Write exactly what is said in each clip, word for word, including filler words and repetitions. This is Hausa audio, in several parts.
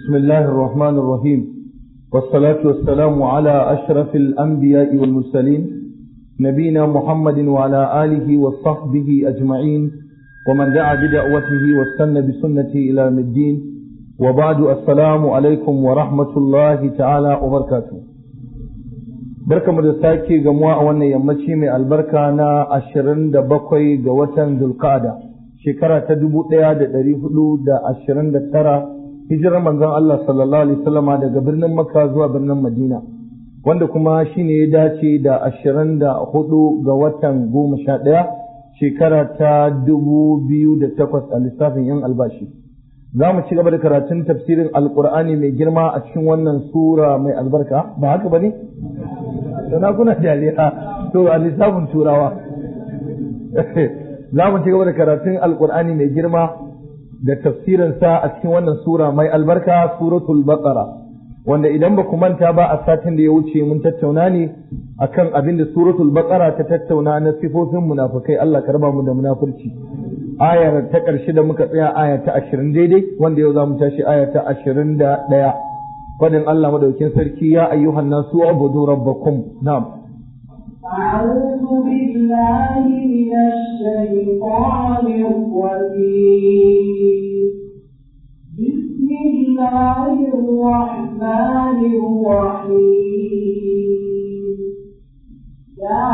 بسم الله الرحمن الرحيم والصلاة والسلام على أشرف الأنبياء والمرسلين نبينا محمد وعلى آله وصحبه أجمعين ومن دعا بدعوته واستنى بسنته إلى يوم الدين وبعد السلام عليكم ورحمة الله تعالى وبركاته بركة مدساكي جمواء وانا يمشي من البركة نا أشرن دا بقوي جواتن ذو القعدة شكرا تدبو تياد دريفلو دا أشرن دا ترى hijirar manzon Allah sallallahu alaihi wasallama daga birnin Makka zuwa birnin Madina wanda kuma shine ya dace da ashirin da hudu ga watan goma sha ɗaya shekara ta dubu biyu da takwas a lissafin yan albashi. Za mu ci gaba da karatun tafsirin Alƙur'ani mai girma a cikin wannan sura mai albarka ba haka bane? Sana kuna jariya to a lissafin turawa. Za mu ci gaba da karatun Alƙur'ani mai girma da tafsirinsa a cikin wannan sura mai albarka suratul baqara wanda idan ba ku manta ba a satin da ya wuce mun tattauna ne akan abin da suratul baqara ta tattauna na sifofin munafikai Allah ka raba mu da munafurci ayar ta ƙarshe da muka tsaya aya ta ashirin daidai wanda yau za mu tashi aya ta ashirin da ɗaya fadin Allah madaukin sarki ya ayyuhan nasu ubudu rabbakum na'am أعوذ بالله من الشيطان الرجيم بسم الله الرحمن الرحيم يا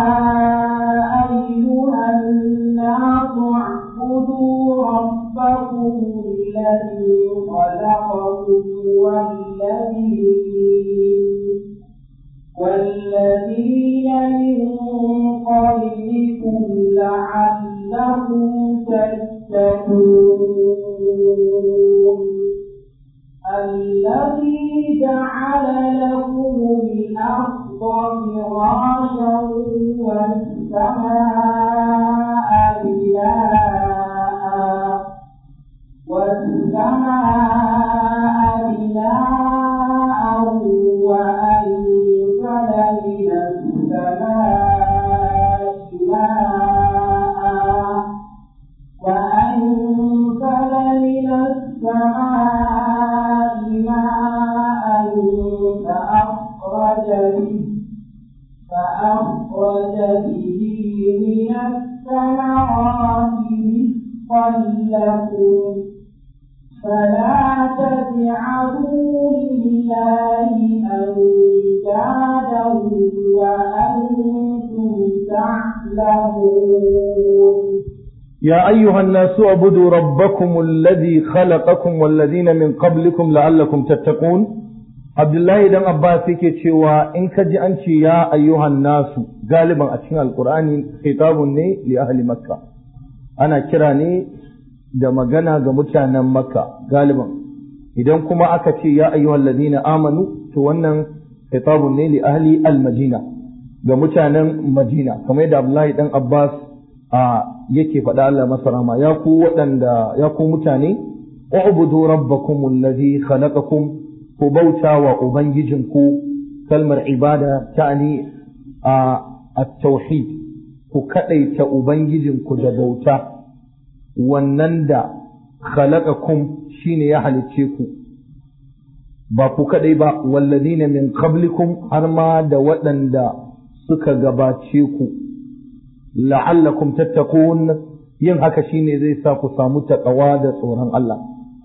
أيها الناس اعبدوا ربكم الذي خلقكم والذين والذين من قبلكم لعلكم تتقون الذي جعل لكم الأرض فراشا والسماء بناء والسماء بناء وأنزل من السماء ماء وأنزل من السماء ماء فأخرج به فأخرج به من الثمرات رزقا لكم فلا تجعلوا لله أندادا وأنتم تعلمون يا أيها الناس اعبدوا ربكم الذي خلقكم والذين من قبلكم لعلكم تتقون عبد الله بن عباس yake cewa in ka ji an ce ya ayyuhan nasu galiban a cikin alqur'ani khitabun ne li ahli makka ana kira ne da magana ga mutanen makka galiban idan kuma aka ce ya ayyuhal ladina amanu to wannan khitabun ne li ahli al-madina ga mutanen madina kamar yadda Abdullahi dan Abbas a yake faɗa Allah masa rahma ya ku waɗanda ya ku mutane ubudu rabbakum alladhi khalaqakum ku bauta wa ubangijinku kalmar ibada ta'ani a at-tauhid ku kadaita ubangijinku da bauta wannan da khalaqakum shine ya halicce ku ba ku kadai ba walladina min qablikum har ma da waɗanda suka gabace ku la'allakum tattaqun yin haka shine zai sa ku samu taqwa da tsoron Allah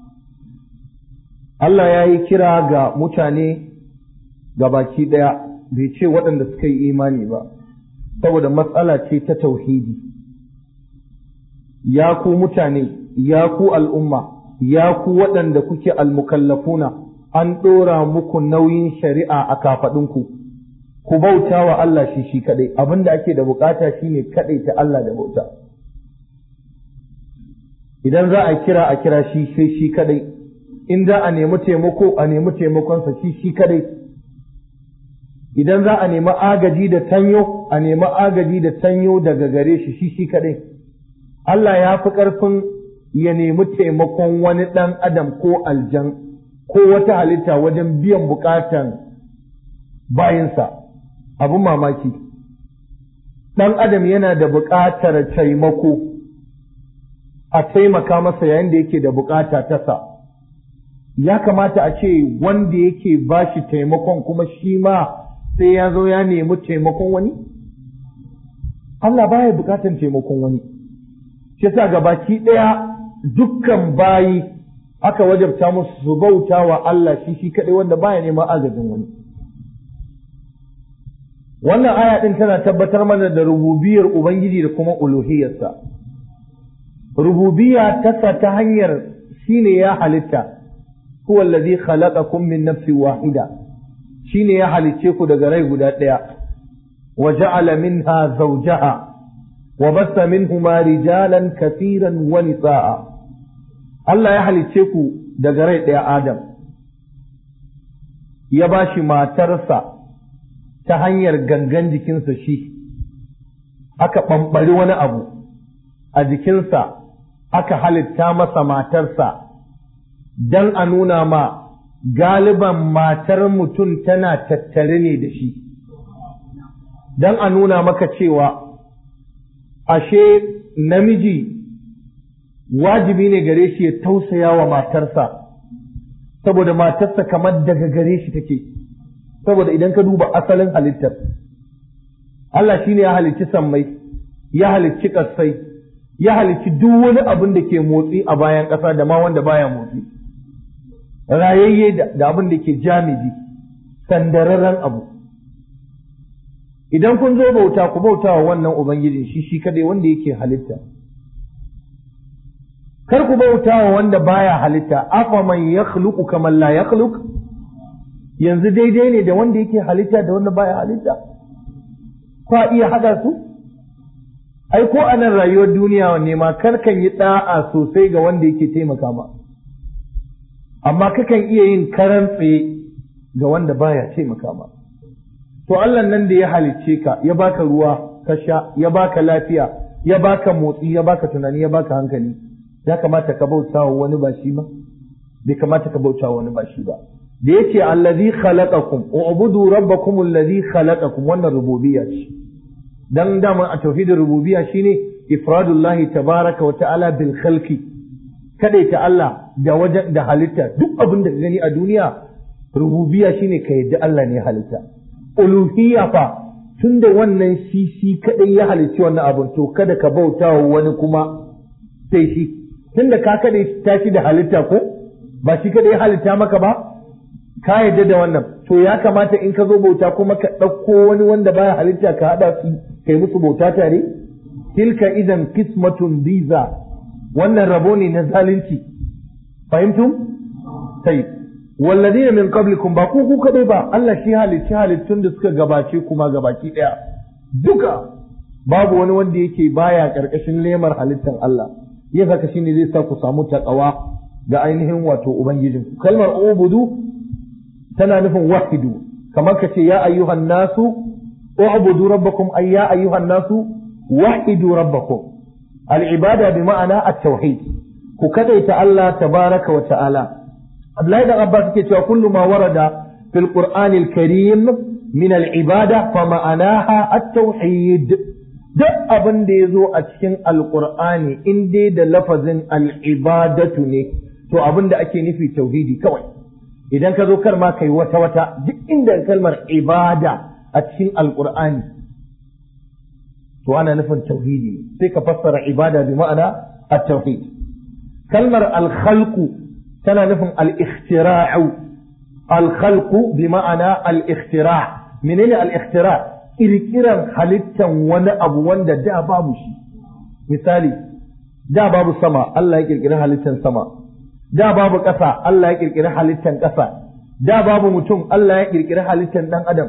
Allah ya yi kira ga mutane gabaki daya bai ce waɗanda suka yi imani ba saboda matsala ce ta tauhidi ya ku mutane ya ku al'umma ya ku waɗanda kuke almukallafuna an ɗora muku nauyin shari'a a kafaɗinku ku bauta wa Allah shi shi kaɗai abinda ake da bukata shine kaɗai ta Allah da bauta idan za a kira a kira shi sai shi kaɗai in za a nemi taimako a nemi taimakonsa shi shi kaɗai idan za a nemi agaji da tanyo a nemi agaji da tanyo daga gare shi shi shi kaɗai Allah ya fi ƙarfin ya nemi taimakon wani ɗan adam ko aljan ko wata halitta wajen biyan buƙatan bayinsa abin mamaki ɗan adam yana da buƙatar taimako a taimaka masa yayin da yake da buƙata ta sa ya kamata a ce wanda yake ba shi taimakon kuma shi ma sai ya zo ya nemi taimakon wani? Allah baya bukatan taimakon wani. Shi yasa gabaki ɗaya dukkan bayi aka wajabta musu su bauta wa Allah shi shi kaɗai wanda baya neman agajin wani. Wannan aya ɗin tana tabbatar mana da rububiyar Ubangiji da kuma uluhiyarsa. Rububiyya tasa ta hanyar shine ya halitta, huwa allazi khalaqakum min nafsin wahida, shine ya halicce ku daga rai guda ɗaya, wa ja'ala minha zawjaha wa bassa minhuma rijalan kathiran wa nisaa. Allah ya halicce ku daga rai ɗaya Adam, ya bashi matarsa ta hanyar gangan jikinsa shi, aka ɓamɓari wani abu a jikinsa aka halitta masa matarsa don a nuna ma galiban matar mutum tana tattare ne da shi, don a nuna maka cewa ashe namiji wajibi ne gare shi ya tausaya wa matarsa, saboda matarsa kamar daga gare shi take. Saboda idan ka duba asalin halittar, Allah shi ne ya halicci sammai, ya halicci ƙasai, ya halicci duk wani abin da ke motsi a bayan ƙasa da ma wanda baya motsi, rayayye da abin da ke jamidi, sandararren abu. Idan kun zo bauta, ku bauta wa wannan Ubangijin shi shi kadai wanda yake halitta. Kar ku bauta wa wanda baya halitta, afa man yakhluqu kaman la yakhluq. Yanzu daidai ne da wanda yake halitta da wanda baya halitta? Kwa iya hada su? Ai ko a nan rayuwar duniya wanne ma karkan yi da'a sosai ga wanda yake taimaka ma, amma kakan iya yin karan tsaye ga wanda baya taimaka ma. To Allah nan da ya halicce ka, ya baka ruwa ka sha, ya baka lafiya, ya baka motsi, ya baka tunani, ya baka hankali, ya kamata ka bauta wa wani ba shi ba? Bai kamata ka bauta wa wani ba shi ba. Da yake allazi khalaqakum u'budu rabbakum allazi khalaqakum, wannan rububiyya ce. Dan dama a tauhidin rububiyya shine ifradullahi tabaraka wa ta'ala bil khalqi, kadaita Allah da wajen da halitta. Duk abin da ka gani a duniya rububiyya shine ka yadda Allah ne halitta. Uluhiyya fa tunda wannan shi shi kadai ya halicci wannan abin, to kada ka bauta wa wani kuma sai shi. Tunda ka kadai tashi da halitta, ko ba shi kadai ya halitta maka ba, ka yadda da wannan, to ya kamata in ka zo bauta kuma ka ɗauko wani wanda baya halitta ka haɗa su kai musu bauta tare? Tilka idan kismatun biza, wannan rabo ne na zalunci. Fahimtum? Sai, walladina min qablikum, ba ku ku kadai ba, Allah shi halicci halittun da suka gabace kuma gabaki ɗaya. Duka babu wani wanda yake baya ƙarƙashin lemar halittan Allah. Ya saka shine zai sa ku samu taqwa ga ainihin wato ubangijin. Kalmar ubudu tana nufin wahidu, kamar ka ce ya ayyuhan nasu u'budu rabbakum, ay ya ayyuhan nasu wahidu rabbakum. Al-ibada bi ma'ana at-tauhid, ku kadaita Allah tabaraka wa ta'ala. Abdullahi da Abbas yake cewa kullu ma warada fil Qur'an al-Karim min al-ibada fa ma'anaha at-tauhid. Duk abin da yazo a cikin Al-Qur'ani in dai da lafazin al-ibadatu ne, to abin da ake nufi tauhidi kawai. Idan ka zo kar ma kai wata wata, duk inda kalmar ibada a cikin alqur'ani to ana nufin tauhidi, sai ka fassara ibada bi ma'ana at-tauhid. Kalmar al-khalqu tana nufin al-ikhtira'u, al-khalqu bi ma'ana al-ikhtira'. Menene al-ikhtira'? Kirkiran halittan wani abu wanda da babu shi. Misali, da babu sama, Allah ya kirkiri halittan sama. Da babu ƙasa, Allah ya ƙirƙiri halittan ƙasa. Da babu mutum, Allah ya ƙirƙiri halittan ɗan adam.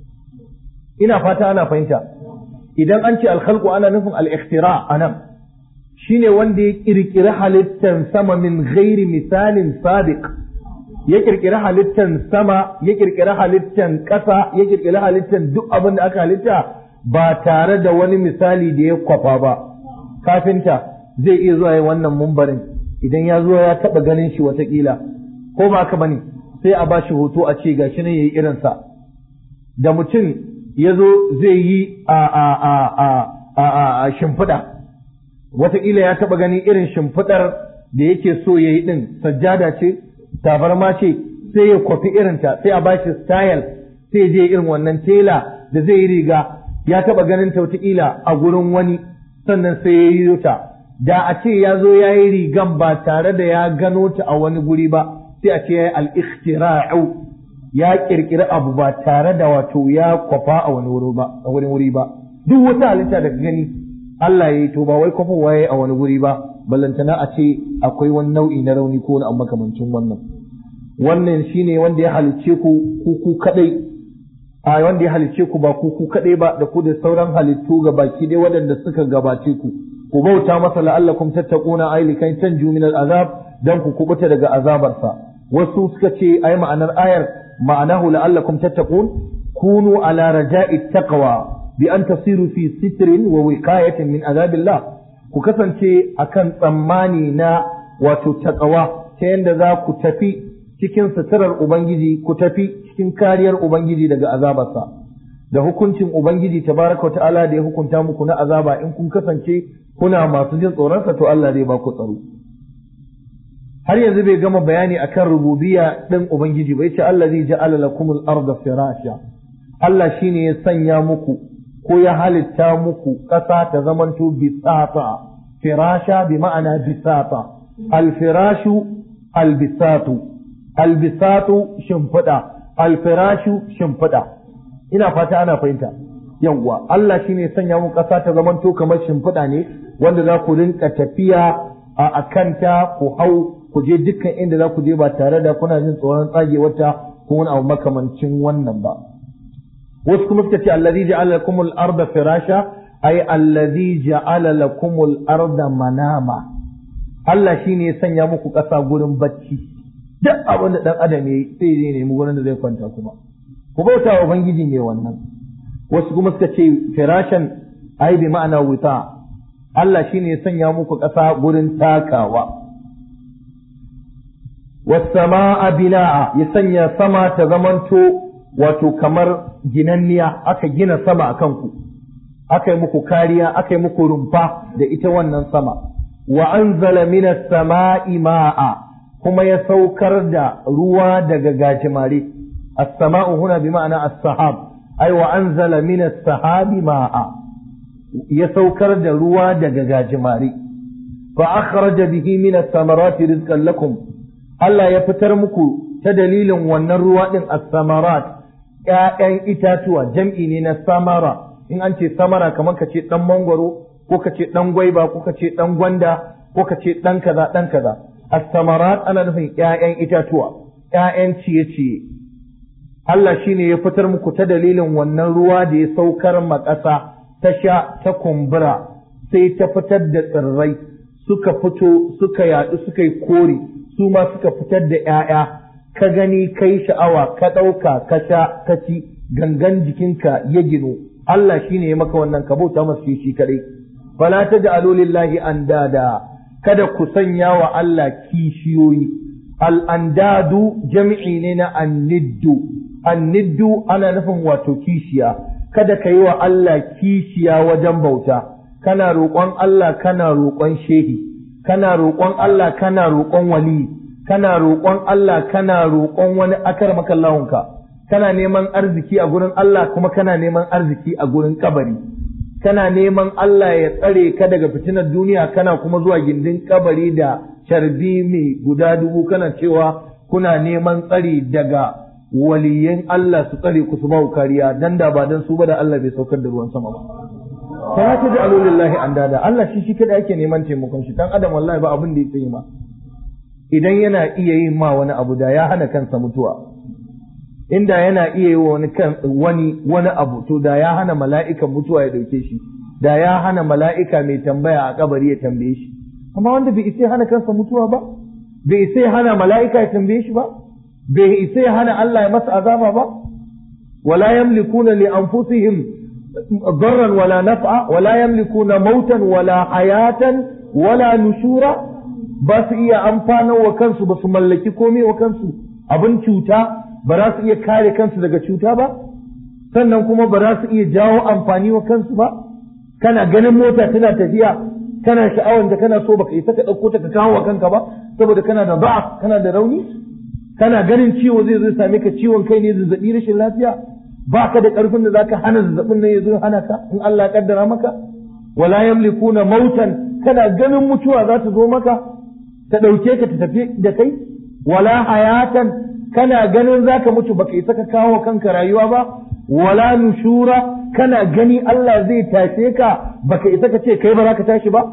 Ina fata ana fahimta. Idan an ce alkhalqu ana nufin al-ikhtira anan, shine wanda ya ƙirƙiri halittan sama min ghairi misalin sabiq. Ya ƙirƙiri halittan sama, ya ƙirƙiri halittan ƙasa, ya ƙirƙiri halittan duk abin da aka halitta ba tare da wani misali da ya kwafa ba. Kafinta zai iya zuwa wannan mumbarin, idan ya zo ya taɓa ganin shi watakila, ko ba ka bane, sai a ba shi hoto a ce gashi nan yayi irinsa. Da mutum ya zo zai yi a a a a a a shimfiɗa, watakila ya taɓa ganin irin shimfiɗar da yake so ya yi ɗin, sajjada ce, tabarma ce sai ya kwafi irinta sai a bashi style sai ya je irin wannan tela da zai yi riga ya taba ganin ta wataƙila a gurin wani sannan sai ya yi ta da a ce ya zo ya yi rigan ba tare da ya gano ta a wani guri ba sai a ce ya yi al-ikhtira'u ya kirkiri abu ba tare da wato ya kwafa a wani wuri ba a wani wuri ba duk wata halitta da gani Allah ya yi to ba wai kwafa waye a wani guri ba ballantana a ce akwai wani nau'i na rauni ko wani abu makamancin wannan wannan shine wanda ya halicce ku ku ku kadai a wanda ya halicce ku ba ku ku kadai ba da ku da sauran halittu ga baki dai waɗanda suka gabace ku ku bauta masa la'allakum tattaquna ay likai tanju min al'azab dan ku kubuta daga azabarsa wasu suka ce ai ma'anar ayar ma'anahu la'allakum tattaqun kunu ala raja'i taqwa bi an tasiru fi sitrin wa wiqayatin min azabillah ku kasance akan tsammani na wato taqwa ta yanda za ku tafi cikin suturar ubangiji ku tafi cikin kariyar ubangiji daga azabarsa da hukuncin ubangiji tabaraka ta'ala da ya hukunta muku na azaba in kun kasance kuna masu jin tsoronsa to Allah zai ba ku tsaro har yanzu bai gama bayani akan rububiyya din ubangiji ba yace allazi ja'ala lakumul arda firasha Allah shine ya sanya muku ko ya halitta muku ƙasa ta zamanto bisata firasha bi ma'ana bisata al-firashu al-bisatu al-bisatu shimfiɗa al-firashu shimfiɗa ina fata ana fahimta yawwa Allah shine ya sanya muku ƙasa ta zamanto kamar shimfiɗa ne wanda za ku rinka tafiya a akanta ku hau ku je dukkan inda za ku je ba tare da kuna jin tsoron tsagewarta ko wani abu makamancin wannan ba wasu kuma suka ce allazi ja'ala lakumul arda firasha ay allazi ja'ala lakumul arda manama Allah shine ya sanya muku ƙasa gurin bacci duk abin da dan adam yayi sai zai nemi gurin da zai kwanta kuma ku bauta wa ubangiji ne wannan wasu kuma suka ce firashan ay bi ma'ana wuta Allah shine ya sanya muku ƙasa gurin takawa wasama'a bina'a ya sanya sama ta zamanto wato kamar ginanniya aka gina sama akan ku aka yi muku kariya aka yi muku rumfa da ita wannan sama wa anzala minas sama'i ma'a kuma ya saukar da ruwa daga gajimare as-sama'u huna bi ma'ana as-sahab ay wa anzala minas sahabi ma'a ya saukar da ruwa daga gajimare fa akhraja bihi minas samarati rizqan lakum Allah ya fitar muku ta dalilin wannan ruwa din as-samarat ƴaƴan itatuwa jam'i ne na samara in an ce samara kamar ka ce dan mangwaro ko ka ce dan gwaiba ko ka ce dan gwanda ko ka ce dan kaza dan kaza as-samarat ana nufin ƴaƴan itatuwa ƴaƴan ciye-ciye Allah shine ya fitar muku ta dalilin wannan ruwa da ya saukar ma ƙasa ta sha ta kumbura sai ta fitar da tsirrai suka fito suka yaɗu suka yi kore su ma suka fitar da ‘ya'ya, ka gani kai sha'awa, ka ɗauka, ka sha, ka ci, gangan jikinka ya gino, Allah shi ne ya maka wannan ka bauta masu shi kaɗai. Fala ta ji alolillahi an dada, kada ku sanya wa Allah kishiyoyi. Al'andadu jami'i ne na anniddu, anniddu ana nufin wato kishiya, kada ka yi wa Allah kishiya wajen bauta, kana roƙon Allah kana roƙon shehi. kana roƙon Allah kana roƙon wali kana roƙon Allah kana roƙon wani akar makallahunka kana neman arziki a gurin Allah kuma kana neman arziki a gurin kabari kana neman Allah ya tsare ka daga fitinar duniya kana kuma zuwa gindin kabari da carbi mai guda dubu kana cewa kuna neman tsari daga waliyin Allah su tsare ku su ba kariya dan da ba dan su ba da Allah bai saukar da ruwan sama ba fala ta ja'alu lillahi andada Allah shi shi kada yake neman taimakon shi dan adam wallahi ba abin da yake yi ma idan yana iya yin ma wani abu da ya hana kansa mutuwa inda yana iya yi wani kan wani wani abu to da ya hana mala'ikan mutuwa ya dauke shi da ya hana mala'ika mai tambaya a kabari ya tambaye shi amma wanda bai isa hana kansa mutuwa ba bai isa hana mala'ika ya tambaye shi ba bai isa hana Allah ya masa azaba ba wala yamlikuna li anfusihim ضرا ولا نفعا ولا يملكون موتا ولا حياة ولا نشورا بس إيا أمفانا وكنسو بس ملكي كومي وكنسو أبن شوتا براس إيا كاري كنسو دقا شوتا با sannan kuma ba za su iya jawo amfani wa kansu ba kana ganin mota tana tafiya kana sha'awar da kana so baka isa ka ɗauko ta ka kawo wa kanka ba saboda kana da ba'a kana da rauni kana ganin ciwo zai zo same ka, ciwon kai ne, zazzabi, rashin lafiya, ba ka da ƙarfin da zaka hana zazzabin nan ya zo hana ka in Allah ya kaddara maka. Wala yamlikuna mautan, kana ganin mutuwa za ta zo maka ta ɗauke ka ta tafi da kai. Wala hayatan, kana ganin zaka mutu baka isa ka kawo kanka rayuwa ba. Wala nushura, kana gani Allah zai tashe ka baka isa ka ce kai ba za ka tashi ba.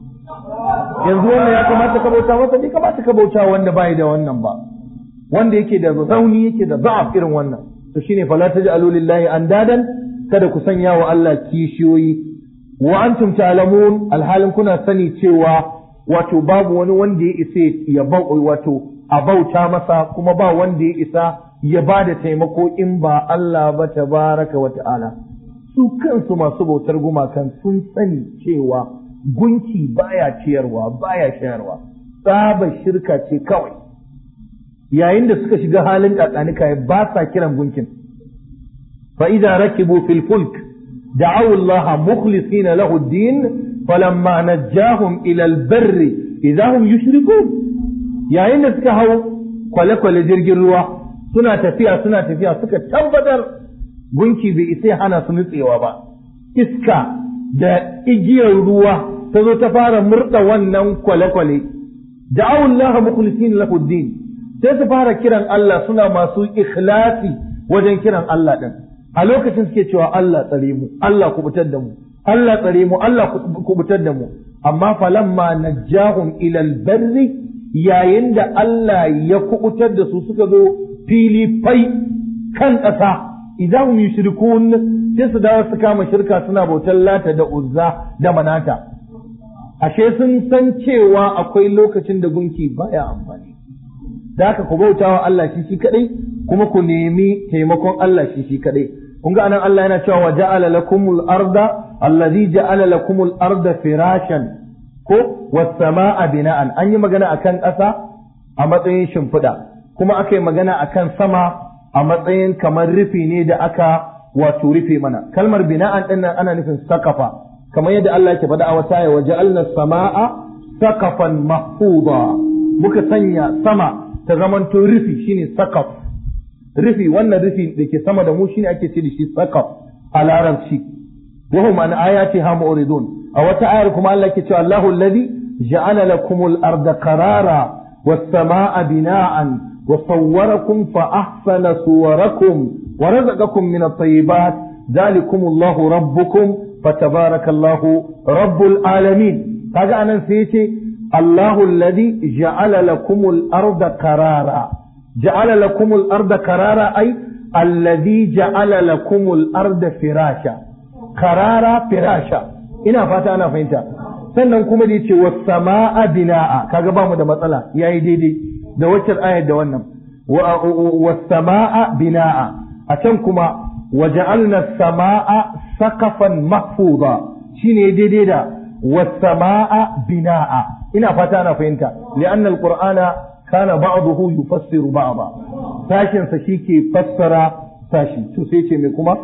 Yanzu wannan ya kamata ka bauta masa, bai kamata ka bauta wanda bai da wannan ba, wanda yake da zauni yake da za'af irin wannan. To shine fala taj'alu lillahi andadan, kada ku sanya wa Allah kishiyoyi. Wa antum ta'lamun, alhalin kuna sani cewa wato babu wani wanda ya isa ya bau wato a bauta masa, kuma ba wanda ya isa ya ba da taimako in ba Allah ba tabaraka wa ta'ala. Su kansu masu bautar gumakan sun sani cewa gunki baya ciyarwa baya shayarwa, tsaba shirka ce kawai. Yayin da suka shiga halin kakanika ba sa kiran gunkin. Fa idza rakibu fil fulk da'aw Allah mukhlisina lahu ad-din falamma najjahum ila al-barri idza hum yushrikun. Yayin da suka hau kwale-kwale jirgin ruwa suna tafiya suna tafiya suka tabbatar gunki bai isa hana su nutsewa ba, iska da igiyar ruwa ta zo ta fara murda wannan kwale-kwale. Da'aw Allah mukhlisina lahu ad-din, sai su fara kiran Allah suna masu ikhlasi wajen kiran Allah din. A lokacin suke cewa Allah tsare mu, Allah kubutar da mu, Allah tsare mu, Allah kubutar da mu. Amma falamma najjahum ila al-barri, yayin da Allah ya kubutar da su suka zo fili fai kan ƙasa, idan hum yushrikun, sai su dawo su kama shirka suna bautar Lata da Uzza da Manata. Ashe sun san cewa akwai lokacin da gunki baya amfani. Da haka ku bautawa Allah shi shi kadai, kuma ku nemi taimakon Allah shi shi kadai. Kun ga anan Allah yana cewa wa ja'ala lakumul arda allazi ja'ala lakumul arda firashan ko was samaa bina'an. An yi magana akan ƙasa a matsayin shimfiɗa, kuma aka yi magana akan sama a matsayin kamar rufi ne da aka wato rufe mana. Kalmar bina'an din nan ana nufin sakafa, kamar yadda Allah yake faɗa a wata ya wa ja'alna samaa sakafan mahfuza. Muka sanya sama ta zamanto rufi, shine sakaf. Rufi, wannan rufi da ke sama da mu shine ake ce da shi sakaf a larabci. wa hum an ayatiha mu'ridun. A wata ayar kuma Allah ke cewa Allahu alladhi ja'ala lakumul arda qarara was samaa bina'an wa sawwarakum fa ahsana suwarakum wa razaqakum min at-tayyibat dhalikumullahu rabbukum fatabarakallahu rabbul alamin. Kaga anan sai yace Allahu alladhi ja'ala lakumul arda qarara. Ja'ala lakumul arda qarara ay alladhi ja'ala lakumul arda firasha. Qarara firasha. Ina fata ana fahimta. Sannan kuma da yace was samaa binaa. Kaga ba mu da matsala, yayi daidai da wacce ayar da wannan. Was samaa binaa. A can kuma waja'alna as-samaa saqafan mahfuza. Shine daidai da was samaa binaa. Ina fata ana fahimta. Li'anna al-Qur'ana kana ba'dahu yufassiru ba'da. Sashin sa shike fassara sashi. To sai ce me kuma?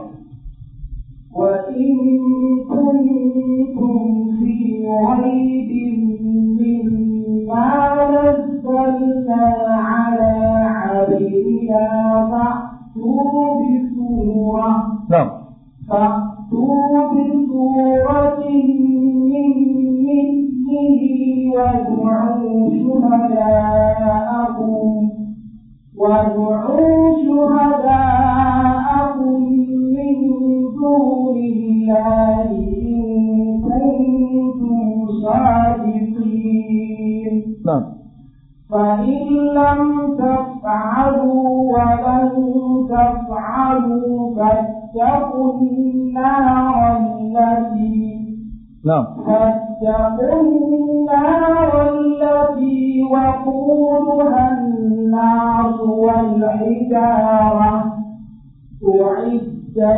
wa in kuntum fi raybin mimma nazzalna ala 'abdina fa'tu bi surah. Na'am. فأتوا بسورة من مثله وادعوا شهداءكم وادعوا شهداءكم من دون الله إن كنتم صادقين. نعم. فإن لم تفعلوا ولن تفعلوا فاتقوا النار التي نعم فاتقوا النار التي وقودها الناس والحجارة أعدت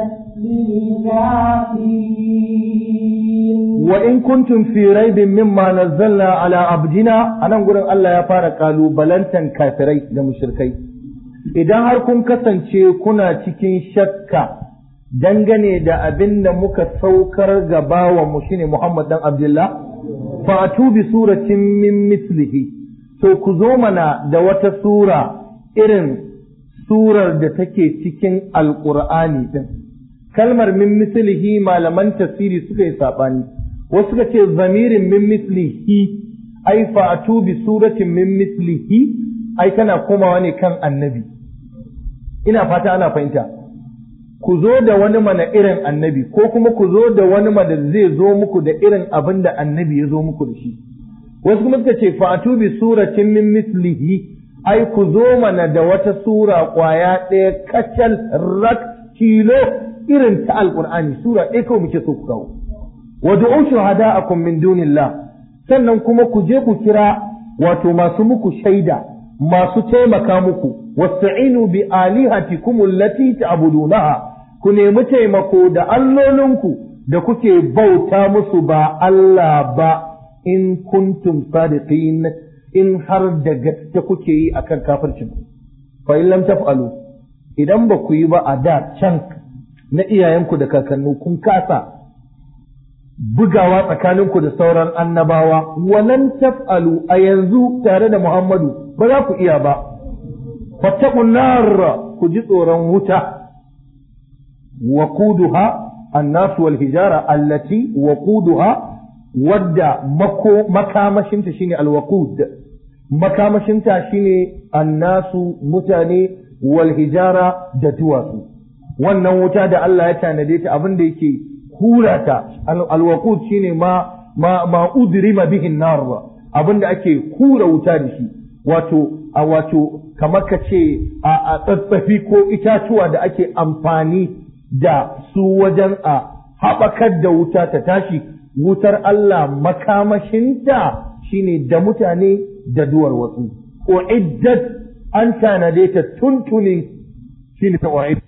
للكافرين. وإن كنتم في ريب مما نزلنا على عبدنا أنا نقول الله يا فارق قالوا بلنتن كافرين لمشركين. Idan har kun kasance kuna cikin shakka dangane da abin da muka saukar ga bawanmu shine Muhammad dan Abdullah, fa'atu bi suratin min mislihi, to ku zo mana da wata sura irin surar da take cikin alqur'ani din kalmar min mislihi malaman tafsiri suka yi sabani wasu suka ce zamirin min mislihi ai fa'atu bi suratin min mislihi ai kana komawa ne kan annabi ina fata ana fahimta ku zo da wani mana irin annabi ko kuma ku zo da wani mana zai zo muku da irin abin da annabi ya zo muku da shi wasu kuma suka ce fa'atu bi suratin min mislihi ai ku zo mana da wata sura kwaya ɗaya kacal rak kilo irin ta alqur'ani sura ɗaya kawai muke so ku kawo wad'u shuhada'akum min dunillah sannan kuma ku je ku kira wato masu muku shaida masu taimaka muku wasta'inu bi alihatikum allati ta'budunaha ku nemi taimako da allolinku da kuke bauta musu ba Allah ba in kuntum sadiqin in har da gaske kuke yi akan kafircin fa in lam taf'alu idan ba ku yi ba a da can na iyayenku da kakannu kun kasa bugawa tsakaninku da sauran annabawa walan taf'alu a yanzu tare da Muhammadu ba za ku iya ba fattaqun nar ku ji tsoron wuta waquduha annas wal hijara allati waquduha wadda mako makamashinta shine alwaqud makamashinta shine annasu mutane wal hijara da duwatsu wannan wuta da Allah ya tanade ta abin da yake hurata alwaqud shine ma ma ma udrima bihi nar abin da ake hura wuta da shi wato a wato kamar ka ce a tsatsafi ko itatuwa da ake amfani da su wajen a haɓakar da wuta ta tashi wutar Allah makamashinta shine da mutane da duwar wasu uiddat an tanade ta tuntuni shine ta uiddat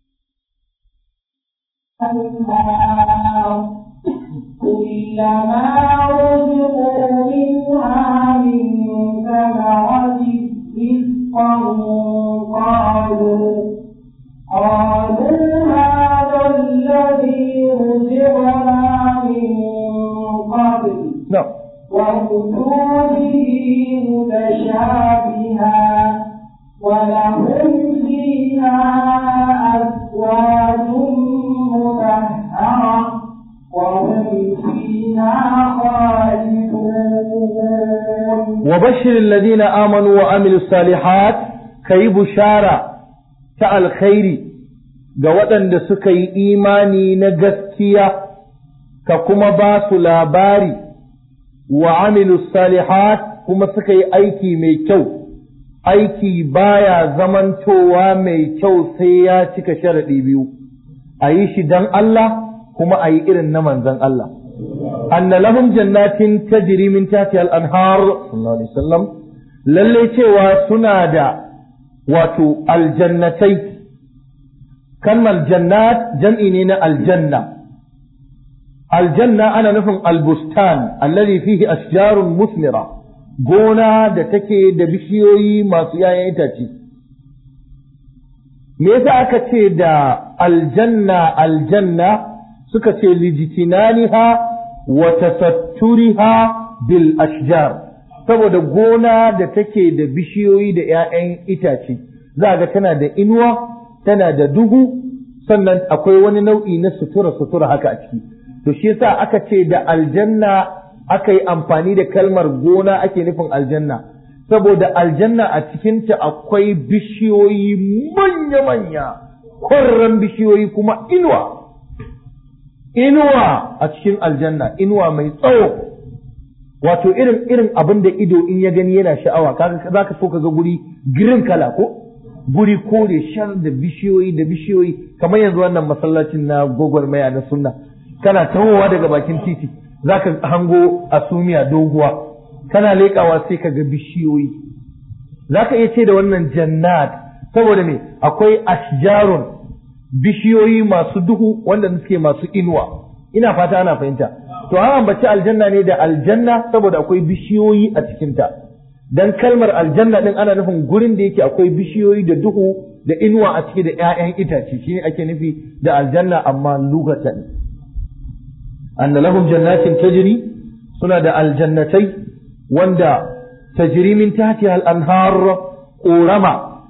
كلما رزقوا منها من ثمرة رزقا قالوا قالوا هذا الذي رزقنا من قبل وأتوا به متشابها ولهم فيها أزواج مطهرة وهم فيها خالدون وبشر الذين آمنوا وعملوا الصالحات كي بشارة تعال خيري ga waɗanda suka yi imani na gaskiya ka kuma ba su labari wa amilu salihat kuma suka yi aiki mai kyau aiki baya zamantowa mai kyau sai ya cika sharaɗi biyu a yi shi don Allah kuma a yi irin na manzon Allah anna lahum jannatin tajri min tahtiha al-anhar sallallahu alaihi wasallam lalle cewa suna da wato aljannatai kalmar jannat jam'i ne na aljanna aljanna ana nufin albustan alladhi fihi ashjarun musmira gona da take da bishiyoyi masu yayan itace me yasa aka ce da aljanna aljanna suka ce lijitinaniha wa tasatturiha bil ashjar saboda gona da take da bishiyoyi da yayan itace za ga tana da inuwa tana da duhu sannan akwai wani nau'i na sutura sutura haka a ciki to shi yasa aka ce da aljanna aka yi amfani da kalmar gona ake nufin aljanna saboda aljanna a cikinta akwai bishiyoyi manya-manya kwarran bishiyoyi kuma inuwa inuwa a cikin aljanna inuwa mai tsawo wato irin irin abin da ido in ya gani yana sha'awa kaga zaka so ka ga guri green kala ko guri kore shar da bishiyoyi da bishiyoyi kamar yanzu wannan masallacin na gwagwarmaya na sunna kana tawowa daga bakin titi zaka hango asumiya doguwa kana leƙawa sai ka ga bishiyoyi zaka iya ce da wannan jannat saboda me akwai ashjarun bishiyoyi masu duhu wanda suke masu inuwa ina fata ana fahimta to an ambaci aljanna ne da aljanna saboda akwai bishiyoyi a cikinta dan kalmar aljanna din ana nufin gurin da yake akwai bishiyoyi da duhu da inuwa a ciki da ƴaƴan itace shine ake nufi da aljanna amma lugatan anna lahum jannatin tajri suna da aljannatai wanda tajri min tahtiha al-anhar qurama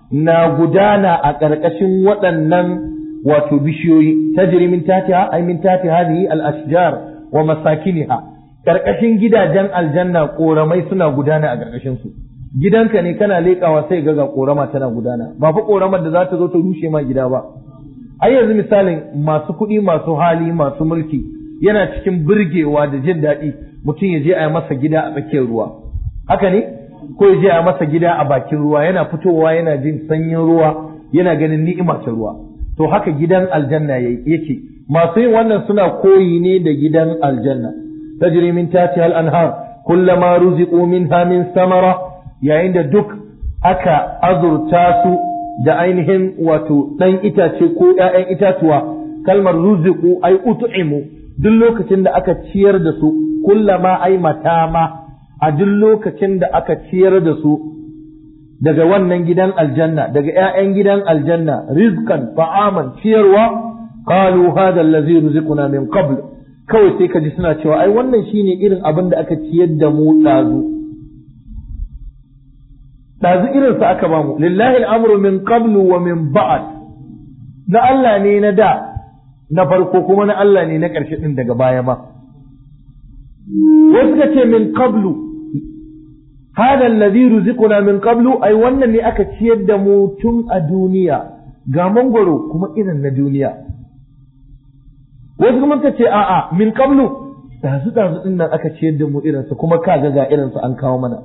na gudana a ƙarƙashin waɗannan wato bishiyoyi tajri min tahtiha ay min tahti hadhihi al-ashjar wa masakiniha ƙarƙashin gidajen aljanna ƙoramai suna gudana a ƙarƙashin su gidanka ne kana leƙawa sai ga ƙorama tana gudana ba fa ƙoramar da za ta zo ta rushe ma gida ba ai yanzu misalin masu kuɗi masu hali masu mulki yana cikin burgewa da jin daɗi mutum ya je a yi masa gida a tsakiyar ruwa haka ne ko ya je a masa gida a bakin ruwa yana fitowa yana jin sanyin ruwa yana ganin ni'ima ta ruwa to haka gidan aljanna yake masu yin wannan suna koyi ne da gidan aljanna tajri min tahtiha al-anhar kullama ruziqu minha min samara yayin da duk aka azurta su da ainihin wato ɗan itace ko ‘ya'yan itatuwa kalmar ruziku ai ut'imu duk lokacin da aka ciyar da su kullama ai matama a duk lokacin da aka ciyar da su daga wannan gidan aljanna daga ‘ya'yan gidan aljanna rizqan ta'aman ciyarwa qalu hadha allazi ruziquna min qabl kawai sai ka ji suna cewa ai wannan shine irin abin da aka ciyar da mu ɗazu ɗazu irinsa aka ba mu lillahi al'amru min qablu wa min ba'd na Allah ne na da na farko kuma na Allah ne na ƙarshe ɗin daga baya ba wasu ka ce min qablu hada alladhi ruziquna min qablu ai wannan ne aka ciyar da mu tun a duniya ga mangwaro kuma irin na duniya wasu kuma ka ce a'a min qablu ɗazu ɗazu ɗin nan aka ciyar da mu irinsa kuma kaga ga irinsa an kawo mana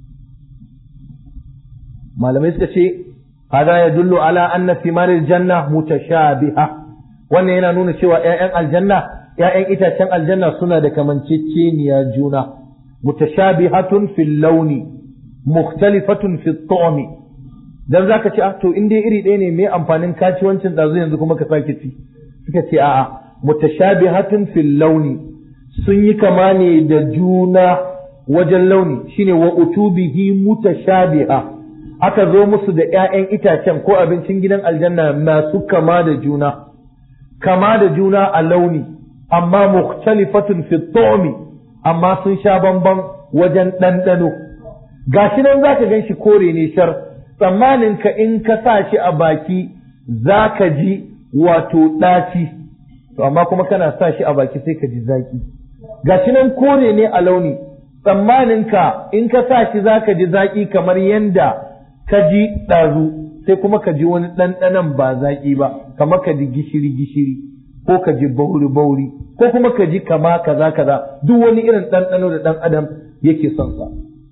malamai suka ce hada ya dullu ala anna thimaril janna mutashabiha wannan yana nuna cewa ƴaƴan aljanna ƴaƴan itacen aljanna suna da kamanceceniya juna mutashabihatun fil launi mukhtalifatun fit ta'mi dan zaka ce ah to in dai iri ɗaya ne me amfanin kaciwancin dazu yanzu kuma ka sake ci suka ce a'a mutashabihatun fil launi sun yi kama ne da juna wajen launi shine wa utubihi mutashabiha aka zo musu da ‘ya'yan itacen ko abincin gidan aljanna masu kama da juna, kama da juna a launi, amma mukhtalifatun fi ta'mi amma sun sha bamban wajen ɗanɗano. Gashi nan za ka gan shi kore ne shar, tsammanin ka in ka sa shi a baki za ka ji wato ɗaci, to amma kuma kana sa shi a baki sai ka ji zaki. Gashi nan kore ne a launi, tsammanin ka in ka sa shi za ka ji zaki kamar yanda ka ji ɗazu sai kuma ka ji wani ɗanɗanon ba zaƙi ba kamar ka ji gishiri gishiri ko ka ji bauri bauri ko kuma ka ji kama kaza kaza duk wani irin ɗanɗano da ɗan adam yake son sa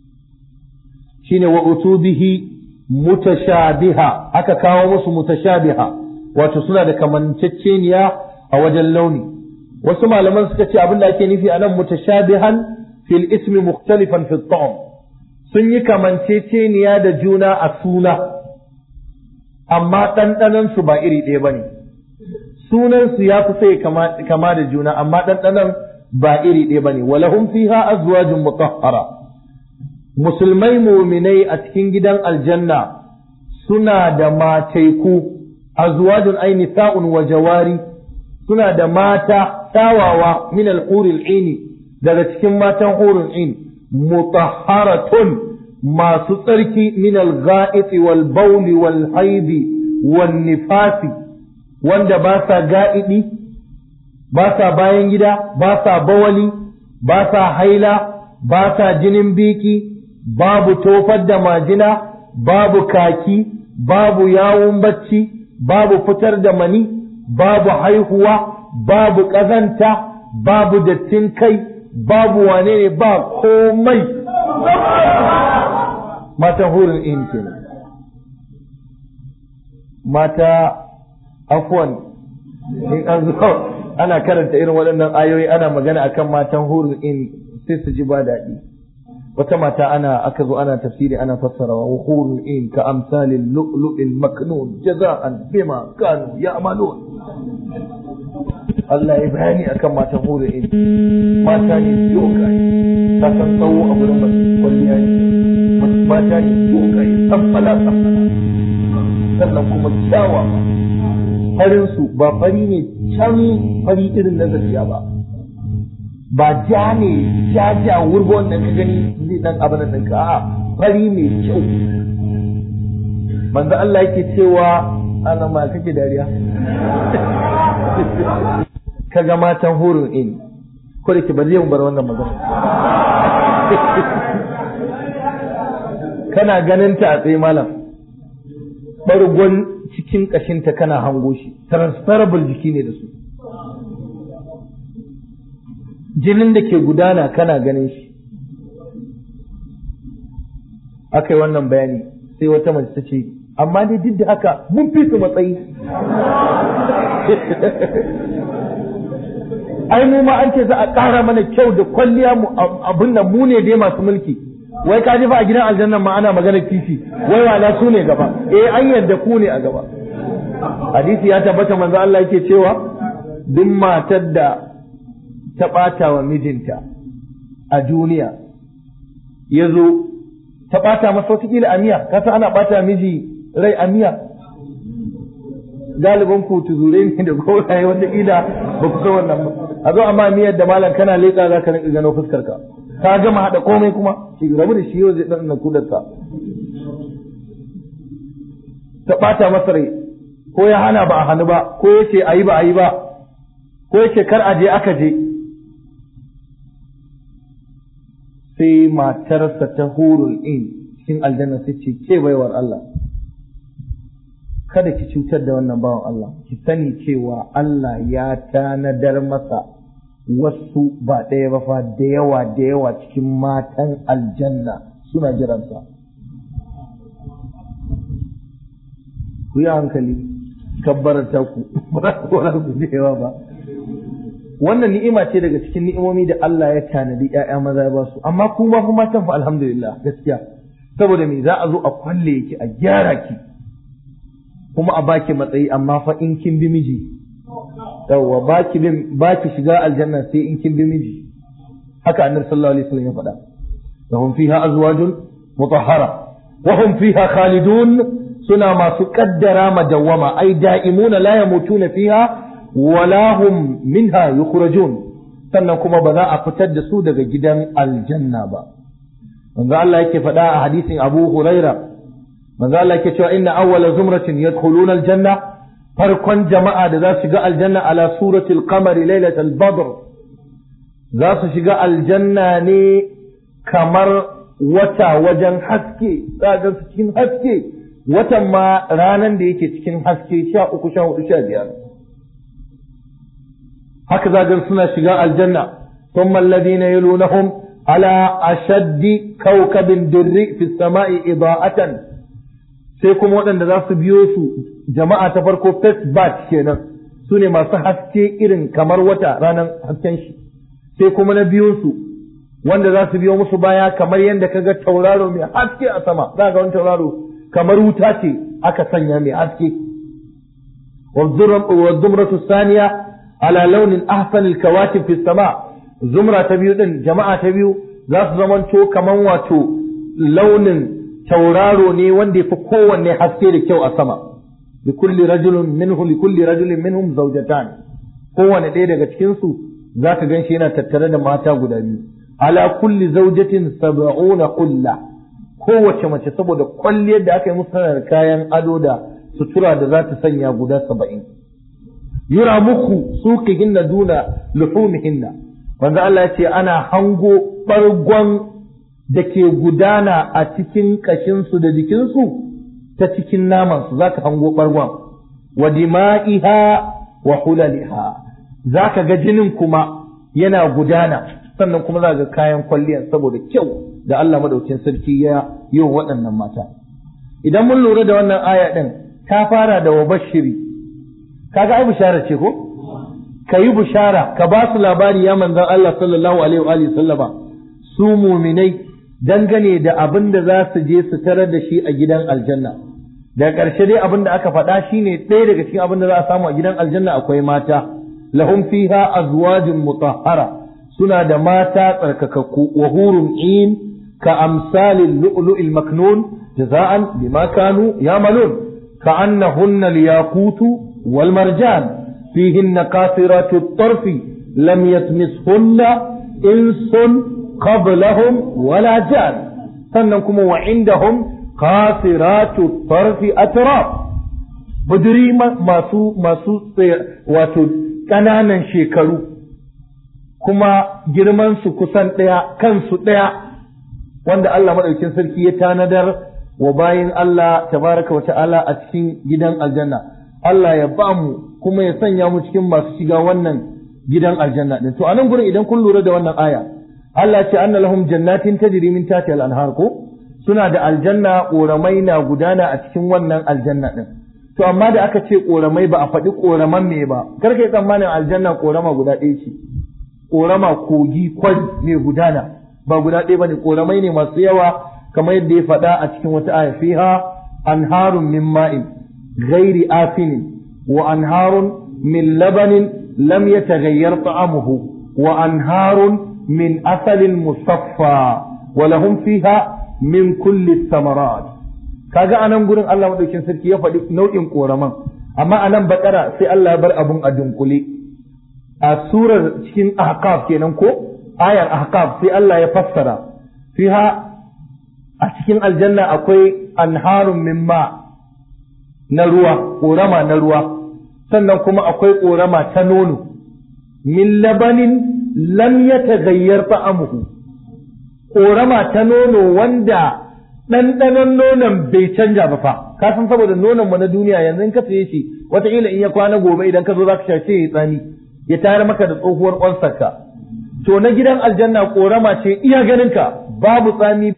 shine wa utubihi mutashabiha aka kawo musu mutashabiha wato suna da kamanceceniya a wajen launi wasu malaman suka ce abin da ake nufi anan mutashabihan fil ismi mukhtalifan fi ta'am sun yi kamanceceniya da juna a suna, amma ɗanɗanansu ba iri ɗaya ba ne. Sunansu ya fi sai kama da juna, amma ɗanɗanan ba iri ɗaya ba ne. Walahum fiha azwajun mutahhara. Musulmai muminai a cikin gidan aljanna suna da mataiku, azwajun ai nisa'un wa jawari, suna da mata tawawa min al-huril ini daga cikin matan hurul ini. mutahharatun masu tsarki min al-gha'it wal bawl wal haid wal nifasi wanda ba sa ga'idi ba sa bayan gida ba sa bawali ba sa haila ba sa jinin biki babu tofar da majina babu kaki babu yawun bacci babu fitar da mani babu haihuwa babu ƙazanta babu dattin kai babu wane ne ba komai matan hurin in kenan mata afwan in an zo ana karanta irin waɗannan ayoyi ana magana akan matan hurin in sai su ji ba daɗi wata mata ana aka zo ana tafsiri ana fassarawa wa hurin in ka amsalil lu'lu'il maknun jaza'an bima kanu ya'malun Allah ya bayani akan matan hurin in mata ne dogaye ta san tsawo a gurin mace kwalliya ne mata ne dogaye tsaffala tsaffala sannan kuma kyawa farin su ba fari ne can fari irin na zafiya ba ba ja ne ja ja wurgo wanda ka gani zai dan abin da ka a fari mai kyau manzo Allah yake cewa ana ma kake dariya kaga matan hurun in ko da ke ba zai bar wannan magana kana ganin ta a tsaye malam bargon cikin kashinta kana hango shi transferable jiki ne da su jinin da ke gudana kana ganin shi aka yi wannan bayani sai wata mace ta ce amma dai duk da haka mun fi su matsayi ai mu ma an ce za a ƙara mana kyau da kwalliya mu abin nan mu ne dai masu mulki wai ka ji fa a gidan aljanna ma ana magana kishi wai wala su ne gaba eh an yarda ku ne a gaba hadisi ya tabbata manzo Allah yake cewa duk matar da ta ɓata wa mijinta a duniya ya zo ta ɓata masa wataƙila a miya ka san ana ɓata miji rai a miya galibin ku tuzure ne da goraye wataƙila ba ku san wannan ba a zo amma miyar da malam kana leƙa za ka rinƙa gano fuskar ka ka gama haɗa komai kuma ki rabu da shi yau zai ɗan nan kudarsa ta ɓata masa rai ko ya hana ba a hannu ba ko ya ce a yi ba a yi ba ko ya ce kar a je aka je sai matarsa ta hurul in cikin aljanna sai ce ke baiwar Allah kada ki cutar da wannan bawan Allah ki sani cewa Allah ya tanadar masa wasu ba ɗaya ba fa da yawa da yawa cikin matan aljanna suna jiransa ku yi hankali kabbarata ku ba ku da yawa ba wannan ni'ima ce daga cikin ni'imomi da Allah ya tanadi ƴaƴa maza ya ba su amma kuma fa matan fa alhamdulillah gaskiya saboda me za a zo a kwalle ki a gyara ki kuma a baki matsayi amma fa in kin bi miji yawwa baki bin baki shiga aljanna sai in kin bi miji haka annabi sallallahu alaihi wasallam ya faɗa lahum fiha azwajun mutahhara wa hum fiha khalidun suna masu kaddara madawama ai da'imuna la yamutuna fiha wala hum minha yukhrajun sannan kuma ba za a fitar da su daga gidan aljanna ba manzo Allah yake faɗa a hadisin Abu Huraira manzo Allah yake cewa inna awwala zumratin yadkhuluna aljanna farkon jama'a da za su shiga aljanna ala suratil qamari lailatul badr za su shiga aljanna ne kamar wata wajen haske za su cikin haske watan ma ranan da yake cikin haske sha uku sha hudu sha biyar haka zagar suna shiga aljanna thumma alladhina yalunahum ala ashaddi kawkabin durri fi samai ida'atan sai kuma waɗanda za su biyo su jama'a ta farko first batch kenan su ne masu haske irin kamar wata ranar hasken shi sai kuma na biyo su wanda za su biyo musu baya kamar yadda kaga tauraro mai haske a sama za ga wani tauraro kamar wuta ce aka sanya mai haske wa zumratu saniya ala launin ahsanil kawakib fi sama zumra ta biyu din jama'a ta biyu za su zamanto kaman wato launin tauraro ne wanda yafi kowanne haske da kyau a sama likulli rajulin minhu likulli rajulin minhum zawjatan kowanne ɗaya daga cikin su zaka ganshi yana tattare da mata guda biyu ala kulli zawjatin sab'una qulla kowace mace saboda kwalliyar da aka yi musu da kayan ado da sutura da za ta sanya guda saba'in yura muku suqihinna duna luhumihinna wanda Allah ya ce ana hango bargon da ke gudana a cikin kashinsu da jikinsu ta cikin namansu za ka hango bargon wa dima'iha wa hulaliha za ka ga jinin kuma yana gudana sannan kuma za ga kayan kwalliyar saboda kyau da Allah madaukin sarki ya yi wa waɗannan mata idan mun lura da wannan aya ɗin ta fara da wabashiri kaga ai bishara ce ko ka yi bishara ka ba su labari ya manzon Allah sallallahu alaihi wa alihi sallama su muminai dangane da abin da za su je su tarar da shi a gidan aljanna da ƙarshe dai abin da aka faɗa shine ɗaya daga cikin abin da za a samu a gidan aljanna akwai mata lahum fiha azwajun mutahhara suna da mata tsarkakakku wa hurun in ka amsalil lu'lu'il maknun jaza'an bima kanu ya'malun ka annahunna al-yaqutu wal marjan fihinna qasiratu at-tarfi lam yatmishunna insun qablahum wala jan sannan kuma wa indahum qasiratu tarfi atraf, buduri masu masu wato ƙananan shekaru, kuma girman su kusan ɗaya, kansu ɗaya, wanda Allah madaukakin sarki ya tanadar wa bayin Allah tabaraka wa ta'ala a cikin gidan aljanna. Allah ya ba mu kuma ya sanya mu cikin masu shiga wannan gidan aljanna din. To a nan gurin idan kun lura da wannan aya, Allah ce anna lahum jannatin tajri min tahtiha al-anhar, ko suna da aljanna, ƙoramai na gudana a cikin wannan aljanna din. To amma da aka ce ƙoramai ba a faɗi ƙoraman me ba, kar kai tsammanin aljanna ƙorama guda ɗaya ce, ƙorama kogi kwari mai gudana ba guda ɗaya bane, ƙoramai ne masu yawa kamar yadda ya faɗa a cikin wata aya, fiha anharun min ma'in ghairi afinin wa anharun min labanin lam yataghayyar ta'amuhu wa anharun min asalin musaffa wa lahum fiha min kulli thamarat. Kaga anan gurin Allah madaukin sarki ya faɗi nau'in koraman, amma anan bakara sai Allah ya bar abun a dunkule. A surar cikin ahqaf kenan ko ayar ahqaf sai Allah ya fassara, fiha a cikin aljanna akwai anharun min ma na ruwa, korama na ruwa, sannan kuma akwai korama ta nono, min labanin lam yataghayyar ta'amuhu, korama ta nono wanda ɗanɗanon nonon bai canja ba fa, ka san saboda nonon mu na duniya yanzu in ka saye shi wataƙila in ya kwana gobe idan ka zo za ka sha ya tsani ya tayar maka da tsohuwar ƙwansarka. To na gidan aljanna ƙorama ce iya ganinka, babu tsami.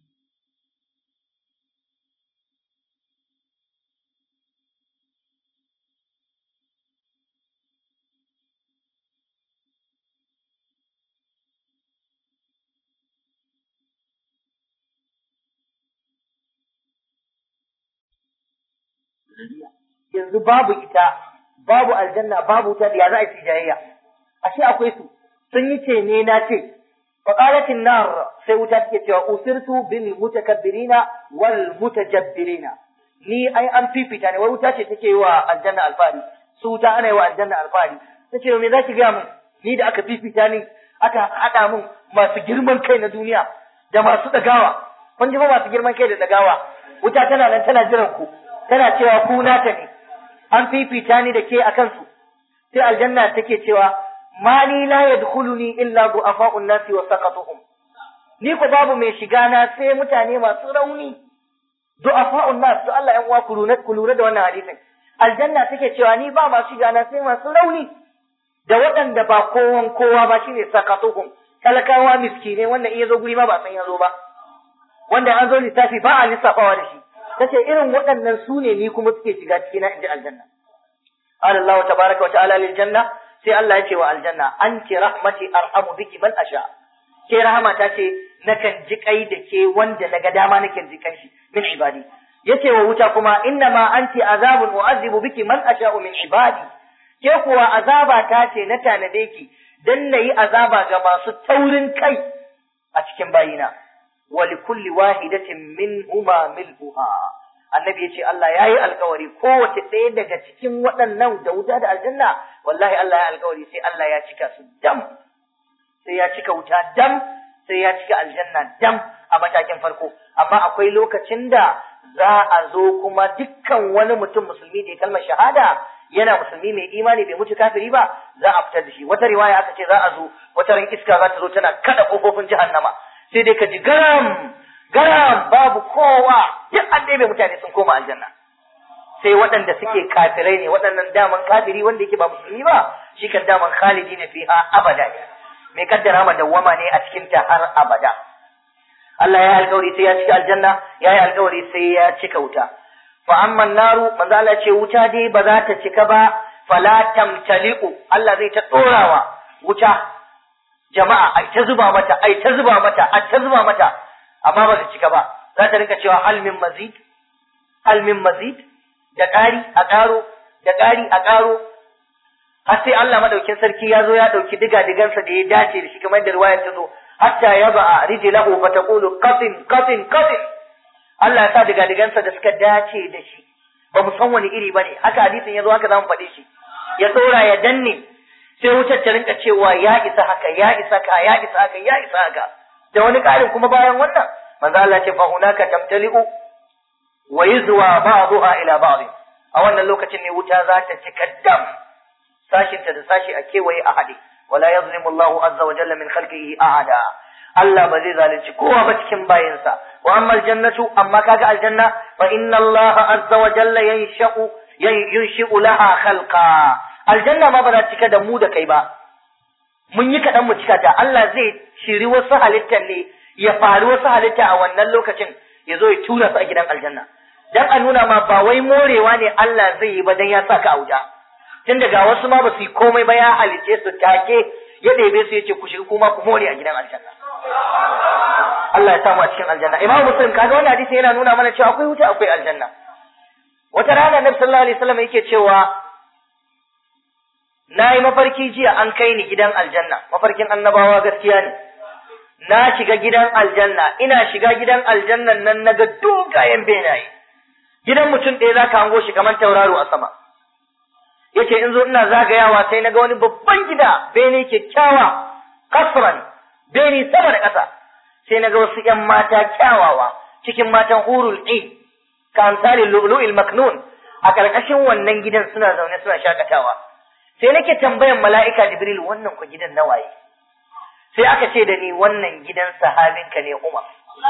Yanzu babu ita, babu aljanna, babu wuta, ya za a yi jayayya. Ashe akwai su, sun yi ce ne na ce, faƙalatin nar sai wuta take cewa usirtu bil mutakabbirina wal mutajabbirina. Ni ai an fifita ne, wai wuta ce take yi wa aljanna alfahari, su wuta ana yi wa aljanna alfahari. Ta ce me za ki gaya min, ni da aka fifita ni, aka haɗa min masu girman kai na duniya da masu ɗagawa. Kun ji ba masu girman kai da ɗagawa, wuta tana nan tana jiran ku, tana cewa ku nata ne, an fifita ni da ke a kansu. Sai aljanna take cewa mali la yadkhuluni illa du'afa'un nasi wa saqatuhum. Ni ko babu mai shiga na sai mutane masu rauni. Du'afa'un nas, to Allah yan uwa ku lura ku lura da wannan hadisin. Aljanna take cewa ni ba masu shiga na sai masu rauni. Da waɗanda ba kowan kowa ba shine saqatuhum. Talakawa miskine wanda in yazo guri ma ba san yazo ba. Wanda an zo lissafi ba a lissafawa da shi. Tace irin waɗannan su ne ni kuma suke shiga cikin inji aljanna. Qala Allah tabaaraka wa ta'ala lil janna, sai Allah ya ce wa aljanna, anti rahmati arhamu biki man asha. Ke rahama ta ce nakan ji kai da ke wanda daga dama nake ji kai shi min ibadi. Yace wa wuta kuma inna ma anti azabun u'azibu biki man asha'u min ibadi. Ke kuwa azaba ta ce na tanade ki dan nayi azaba ga masu taurin kai a cikin bayina. Wa likulli wahidatin minhuma mil'uha. Annabi yace Allah yayi alƙawari kowace ɗaya daga cikin waɗannan da wuta da aljanna, wallahi Allah ya alƙawari sai Allah ya cika su dam. Sai ya cika wuta dam, sai ya cika aljanna dam a matakin farko. Amma akwai lokacin da za a zo kuma dukkan wani mutum musulmi da ya kalmar shahada yana musulmi mai imani bai mutu kafiri ba, za a fitar da shi. Wata riwaya aka ce za a zo wata ran iska za ta zo tana kada kofofin jahannama. Sai dai ka ji garam garam babu kowa, duk an ɗebe mutane sun koma aljanna. Sai waɗanda suke kafirai ne, waɗannan daman kafiri wanda yake ba musulmi ba, shi kan daman khalidi ne fiha abada, mai kaddara ma dawwama ne a cikin ta har abada. Allah ya alƙawari sai ya cika aljanna, ya yi alƙawari sai ya cika wuta. Fa amma naru, manzo Allah ce wuta dai ba za ta cika ba, fala tamtaliqu, Allah zai ta ɗorawa wuta jama'a ai ta zuba mata, ai ta zuba mata, ai ta zuba mata, amma ba ta cika ba. Za ta rinka cewa hal min mazid, hal min mazid, da ƙari a ƙaro, da ƙari a ƙaro, har sai Allah madaukin sarki ya zo ya ɗauki diga-digansa da ya dace da shi kamar da riwayar ta zo, hatta ya ba'a rijlahu fa taqulu qatin qatin qatin. Allah ya sa diga-digansa da suka dace da shi, ba mu san wani iri bane, haka hadisin ya zo haka za mu faɗe shi. Ya tsora ya danne, sai wutar ta rinka cewa ya isa haka, ya isa ka, ya isa haka, ya isa haka. Da wani ƙarin kuma bayan wannan, manzo Allah ce fa hunaka tamtali'u, wa yuzwa ba'daha ila ba'd a wannan lokacin ne wuta za ta cika dam sashinta da sashi a kewaye a hade wala yazlimu Allahu azza wa jalla min khalqihi ahada Allah ba zai zalunci kowa ba cikin bayinsa wa amma aljannatu amma kaga aljanna fa inna Allah azza wa jalla yansha'u yunshi'u laha khalqa aljanna ma ba za cika da mu da kai ba mun yi kaɗan mu cika ta Allah zai shiri wasu halittar ne ya faru wasu halitta a wannan lokacin ya zo ya tura su a gidan aljanna dan a nuna ma ba wai morewa ne Allah zai yi ba dan ya saka a wuta tun daga wasu ma ba su yi komai ba ya halice su take ya ɗebe su yace ku shiga kuma ku more a gidan aljanna Allah ya samu a cikin aljanna Imam Muslim kaga wannan hadisi yana nuna mana cewa akwai wuta akwai aljanna wata rana Nabi sallallahu alaihi wasallam yake cewa na yi mafarki jiya an kai ni gidan aljanna mafarkin annabawa gaskiya ne na shiga gidan aljanna ina shiga gidan aljannan nan naga dogayen benaye gidan mutum ɗaya zaka hango shi kamar tauraro a sama yace in zo ina zagayawa sai naga wani babban gida bene kyakkyawa kasran bene sama da ƙasa sai naga wasu ƴan mata kyawawa cikin matan hurul ain ka amsalin lu'lu'il maknun a ƙarƙashin wannan gidan suna zaune suna shakatawa sai nake tambayan mala'ika Jibril wannan ku gidan nawaye sai aka ce da ni wannan gidan sahabinka ne Umar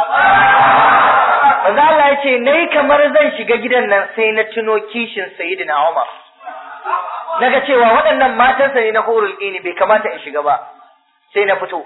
manzo Allah ya ce nayi kamar zan shiga gidan nan sai na tuno kishin sayyidina Umar naga cewa waɗannan matansa ne na hurul ini bai kamata in shiga ba sai na fito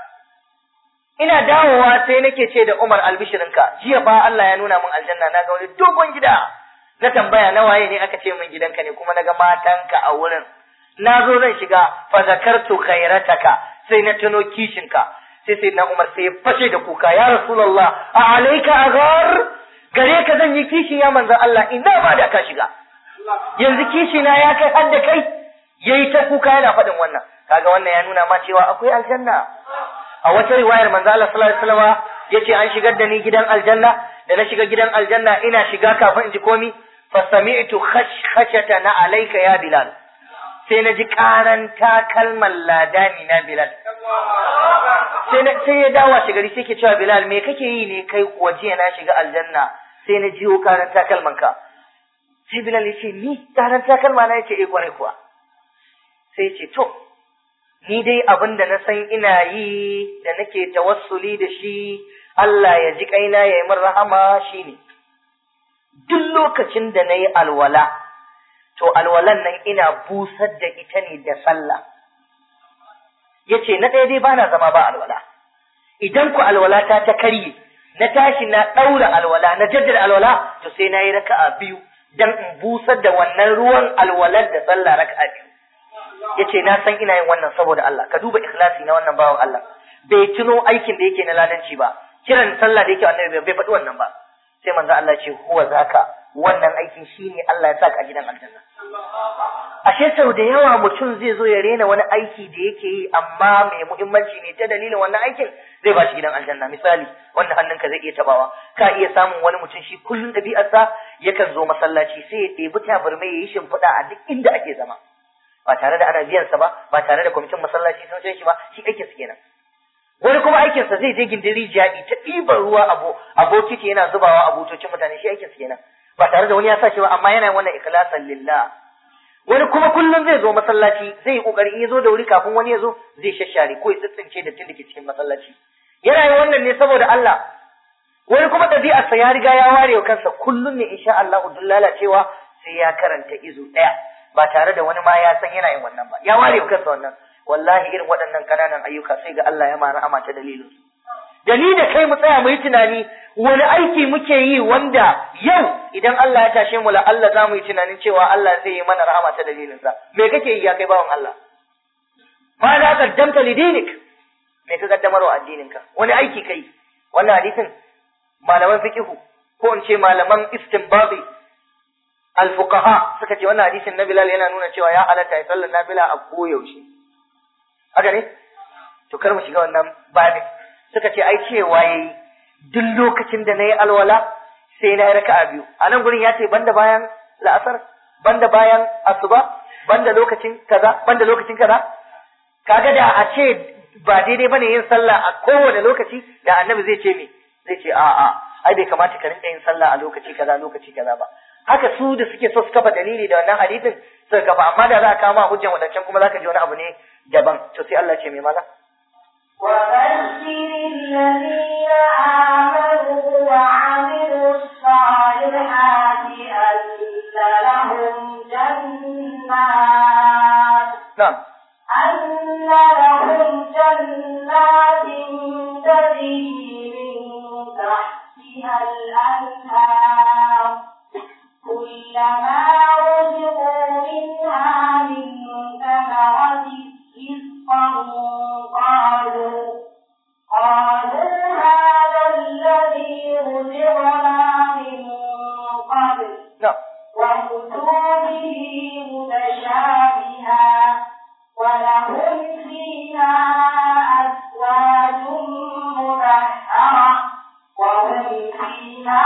ina dawowa sai nake ce da Umar albishirinka jiya ba Allah ya nuna min aljanna naga wani dogon gida na tambaya nawaye ne aka ce min gidanka ne kuma naga matanka a wurin na zo zan shiga fa zakartu khairataka sai na tuno kishinka sai sai na Umar sai ya fashe da kuka ya Rasulullah a alayka aghar gare ka zan yi kishi ya manzon Allah ina ba da ka shiga yanzu kishi na ya kai har da kai yayi ta kuka yana faɗin wannan kaga wannan ya nuna ma cewa akwai aljanna a wata riwayar manzon Allah sallallahu alaihi wasallam yace an shigar da ni gidan aljanna da na shiga gidan aljanna ina shiga kafin in ji komi fa sami'tu khashkhashata na alayka ya Bilal sai na ji karan takalman ladani na Bilal sai na sai ya dawo shi gari sai ke cewa Bilal me kake yi ne kai waje na shiga aljanna sai na jiyo karan takalman ka sai Bilal ya ce ni karan takalma na yace eh kwarai kuwa sai ya ce to ni dai abin da na san ina yi da nake tawassuli da shi Allah ya ji kaina ya yi min rahama shine duk lokacin da nayi alwala to alwalan nan ina busar da ita ne da sallah yace na ɗaya dai bana zama ba alwala idan ku alwala ta ta karye na tashi na ɗaura alwala na jaddada alwala to sai nayi raka'a biyu dan in busar da wannan ruwan alwalar da sallah raka'a biyu yace na san ina yin wannan saboda Allah ka duba ikhlasi na wannan bawan Allah bai tuno aikin da yake na ladanci ba kiran sallah da yake annabi bai faɗi wannan ba sai manzo Allah ce huwa zaka wannan aikin shine Allah ya saka a gidan aljanna ashe sau da yawa mutum zai zo ya rena wani aiki da yake yi amma mai muhimmanci ne ta dalilin wannan aikin zai ba shi gidan aljanna misali wanda hannunka zai iya tabawa ka iya samun wani mutum shi kullun ɗabi'arsa yakan zo masallaci sai ya ɗebi tabarmai ya yi shimfiɗa a duk inda ake zama ba tare da ana biyan sa ba ba tare da kwamitin masallaci sun san shi ba shi aikin sa kenan wani kuma aikin sa zai je gindin rijiya ta ɗiban ruwa abu abokiti yana zubawa a butocin mutane shi aikin sa kenan ba tare da wani ya sa shi ba amma yana wannan ikhlasan lillah wani kuma kullum zai zo masallaci zai yi kokari in ya zo da wuri kafin wani ya zo zai shashare ko ya tsitsince da tindike cikin masallaci yana yin wannan ne saboda Allah wani kuma ɗabi'arsa ya riga ya ware wa kansa kullum ne insha Allah duk lalacewa sai ya karanta izu ɗaya ba tare da wani ma ya san yana yin wannan ba ya ware wa kansa wannan wallahi irin waɗannan ƙananan ayyuka sai ga Allah ya ma rahama ta dalilin da ni da kai mu tsaya mu yi tunani wani aiki muke yi wanda yau idan Allah ya tashe mu la Allah za mu yi tunanin cewa Allah zai yi mana rahama ta dalilinsa me kake yi ya kai bawan Allah ma da qaddamta li dinik me ka kaddamar wa addininka wani aiki kai wannan hadisin malaman fiqhu ko in ce malaman istinbabi al-fuqaha suka ce wannan hadisin na Bilal yana nuna cewa ya halatta ya sallar nafila a koyaushe haka ne to kar mu shiga wannan babin suka ce ai cewa yayi duk lokacin da nayi alwala sai na yi raka'a biyu a nan gurin ya ce banda bayan la'asar banda bayan asuba banda lokacin kaza banda lokacin kaza kaga da a ce ba daidai bane yin sallah a kowane lokaci da annabi zai ce me zai ce a a ai bai kamata ka rinka yin sallah a lokaci kaza lokaci kaza ba. Haka su da suke so su kafa dalili da wannan hadisin suka kafa, amma da za ka kama hujjan wadancan kuma zaka ji wani abu ne daban. To sai Allah ce mai mala وبشر الذين آمنوا وعملوا الصالحات أن لهم جنات نعم أن لهم جنات تجري من تحتها الأنهار كلما رزقوا منها من ثمرة رزقا قالوا قالوا هذا الذي رزقنا من قبل نعم وأتوا به متشابها ولهم فيها أزواج مطهرة وهم فيها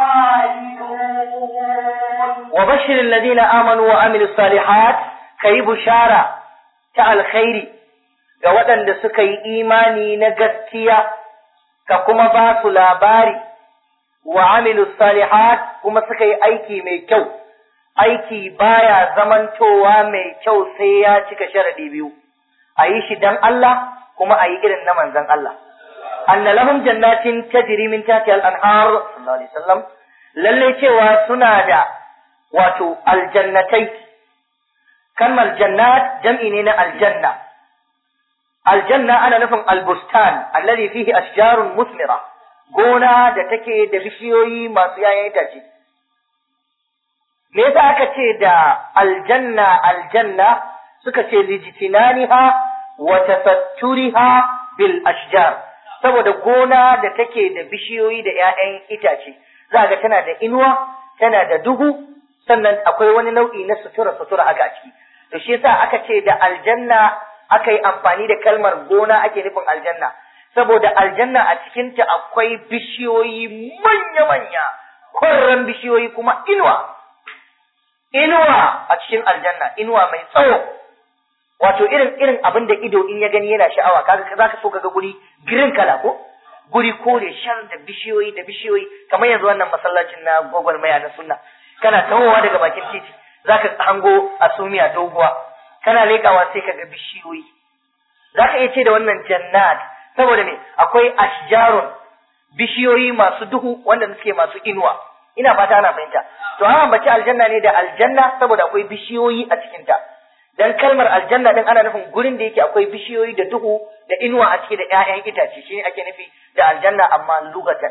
خالدون. وبشر الذين آمنوا وعملوا الصالحات كي بشارة ta alkhairi ga waɗanda suka yi imani na gaskiya ka kuma ba su labari wa amilu salihat kuma suka yi aiki mai kyau. Aiki baya zamantowa mai kyau sai ya cika sharadi biyu, a yi shi dan Allah kuma a yi irin na manzon Allah. Anna lahum jannatin tajri min tahtiha al-anhar sallallahu alaihi wasallam, lalle cewa suna da wato aljannatai. Kalmar jannat jam'i ne na aljanna. Aljanna ana nufin albustan alladhi fihi ashjarun musmira, gona da take da bishiyoyi masu yayan itace. Me yasa aka ce da aljanna aljanna? Suka ce lijtinaniha wa tasatturiha bil ashjar, saboda gona da take da bishiyoyi da yayan itace za ga tana da inuwa, tana da duhu, sannan akwai wani nau'i na sutura sutura haka a ciki. To shi yasa aka ce da aljanna aka yi amfani da kalmar gona ake nufin aljanna, saboda aljanna a cikinta akwai bishiyoyi manya-manya, kwarran bishiyoyi kuma inuwa. Inuwa a cikin aljanna, inuwa mai tsawo. Wato irin irin abin da ido in ya gani yana sha'awa, kaga za ka so kaga guri green kala ko? Guri kore shar da bishiyoyi da bishiyoyi, kamar yanzu wannan masallacin na gwagwarmaya na sunna. Kana tawowa daga bakin titi, za ka hango asumiya doguwa, kana leƙawa sai ka ga bishiyoyi. Za ka iya ce da wannan jannat, saboda me akwai ashjarun, bishiyoyi masu duhu wanda suke masu inuwa. Ina fata ana fahimta. To an ambaci aljanna ne da aljanna saboda akwai bishiyoyi a cikinta. Dan kalmar aljanna din ana nufin gurin da yake akwai bishiyoyi da duhu da inuwa a ciki da ƴaƴan itace, shi ne ake nufi da aljanna amma lugatan.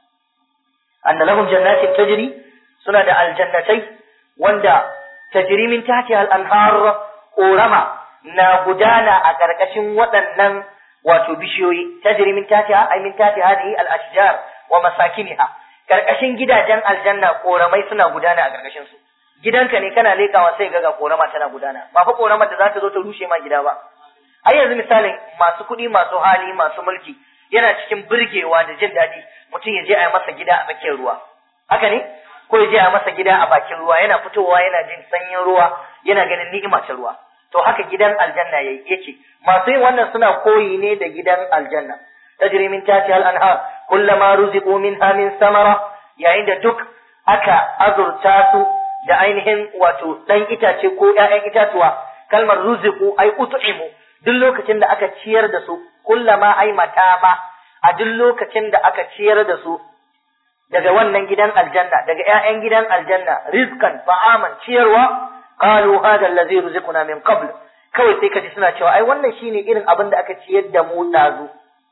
Anna lahum jannatin tajri, suna da aljannatai wanda tajri min tahtiha al-anhar, ƙorama na gudana a ƙarƙashin waɗannan wato bishiyoyi. Tajri min tahtiha ay min tahtiha hadhihi al-ashjar wa masakiniha, ƙarƙashin gidajen aljanna ƙoramai suna gudana a ƙarƙashin su. Gidanka ne kana leƙawa sai ga ga ƙorama tana gudana, ba fa ƙoramar da za ta zo ta rushe ma gida ba. Ai yanzu misalin masu kuɗi, masu hali, masu mulki, yana cikin burgewa da jin daɗi mutum ya je a yi masa gida a tsakiyar ruwa, haka ne? Ko ya je a masa gida a bakin ruwa, yana fitowa yana jin sanyin ruwa, yana ganin ni'ima ta ruwa. To haka gidan aljanna yake. Masu yin wannan suna koyi ne da gidan aljanna. Tajri min tahtiha al-anhar kullama ruziqu minha min samara, yayin da duk aka azurta su da ainihin wato dan itace ko ƴaƴan itatuwa. Kalmar ruziqu ay ut'imu, duk lokacin da aka ciyar da su, kullama ay matama, a duk lokacin da aka ciyar da su daga wannan gidan aljanna, daga ƴaƴan gidan aljanna, rizqan fa'aman, ciyarwa, qalu hadha allazi ruziquna min qabl, kawai sai kaji suna cewa ai wannan shine irin abin da aka ciyar da mu dazu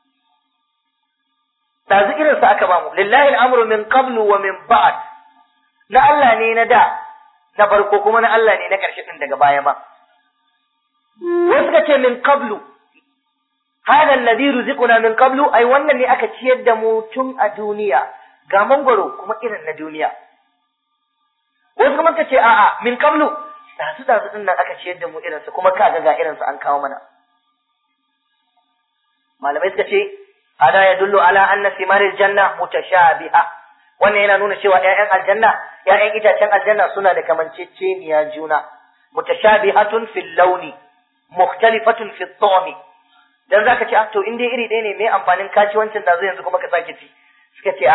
dazu irin sa aka bamu. Lillahi al'amru min qablu wa min ba'd, na Allah ne na da na farko kuma na Allah ne na karshe din daga baya ma. Wasu ka ce min qablu, hadha allazi ruziquna min qablu, ai wannan ne aka ciyar da mu tun a duniya, ga mangwaro kuma irin na duniya. Wasu kuma ka ce a'a min qablu, dazu dazu din nan aka ciyar da mu irin su kuma kaga ga irin su an kawo mana. Malamai suka ce hada yadullu ala anna simaril janna mutashabiha, wannan yana nuna cewa ƴaƴan aljanna, ƴaƴan itacen aljanna suna da kamanceceniya juna. Mutashabihatun fil launi, mukhtalifatun fit ta'mi. Dan zaka ce to in dai iri ɗaya ne me amfanin kaci wancan da yanzu kuma ka sake ci? Suka ce a'a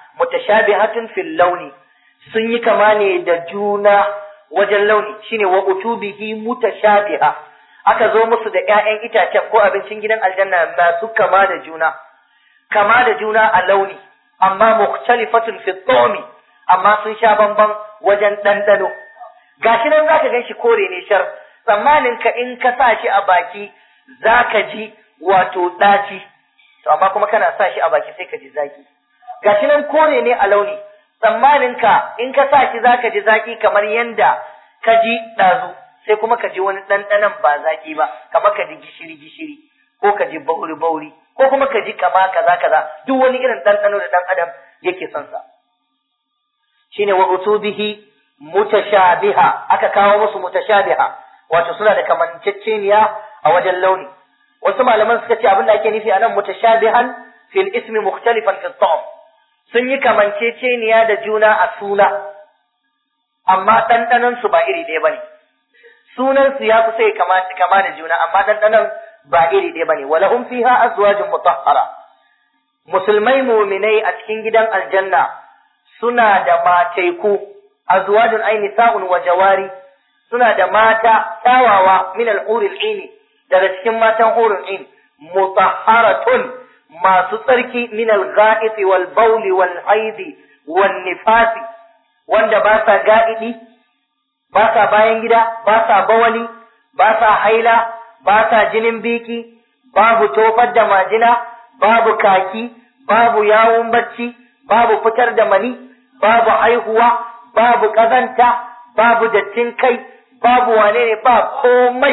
mutashabihatun fil launi, sun yi kama ne da juna wajen launi, shine wa utubihi mutashabiha, aka zo musu da ƴaƴan itacen ko abincin gidan aljanna masu kama da juna, kama da juna a launi, amma mukhtalifatun fi tawmi, amma sun sha bamban wajen ɗanɗano. Gashi nan zaka gan shi kore ne shar, tsammanin ka in ka sa shi a baki zaka ji wato ɗaci, to amma kuma kana sa shi a baki sai ka ji zaki. Gashi nan kore ne a launi, tsammanin ka in ka sa shi zaka ji zaki kamar yanda ka ji ɗazu, sai kuma ka ji wani ɗanɗanon ba zaki ba, kamar ka ji gishiri gishiri, ko ka ji bauri bauri, ko kuma ka ji kama kaza kaza, duk wani irin ɗanɗano da ɗan adam yake son sa. Shine wa utubihi mutashabiha, aka kawo musu mutashabiha, wato suna da kamanceceniya a wajen launi. Wasu malaman suka ce abin da ake nufi anan mutashabihan fil ismi mukhtalifan fi ta'am, sun yi kamanceceniya da juna a suna, amma ɗanɗanon su ba iri ɗaya bane. Sunan su ya fi sai kama kama da juna, amma ɗanɗanon ba iri ɗaya bane. Walahum fiha azwajun mutahhara, musulmai mu'minai a cikin gidan aljanna suna da mataiku, azwajun ay nisa'un wa jawari, suna da mata tawawa min al-huril aini, daga cikin matan hurul ain, mutahharatun, masu tsarki min al-gha'it wal bawl wal haid wal nifasi, wanda ba sa ga'idi, ba sa bayan gida, ba sa bawali, ba sa haila, ba sa jinin biki, babu tofar da majina, babu kaki, babu yawun bacci, babu fitar da mani, babu haihuwa, babu ƙazanta, babu dattin kai, babu wane ne, ba komai.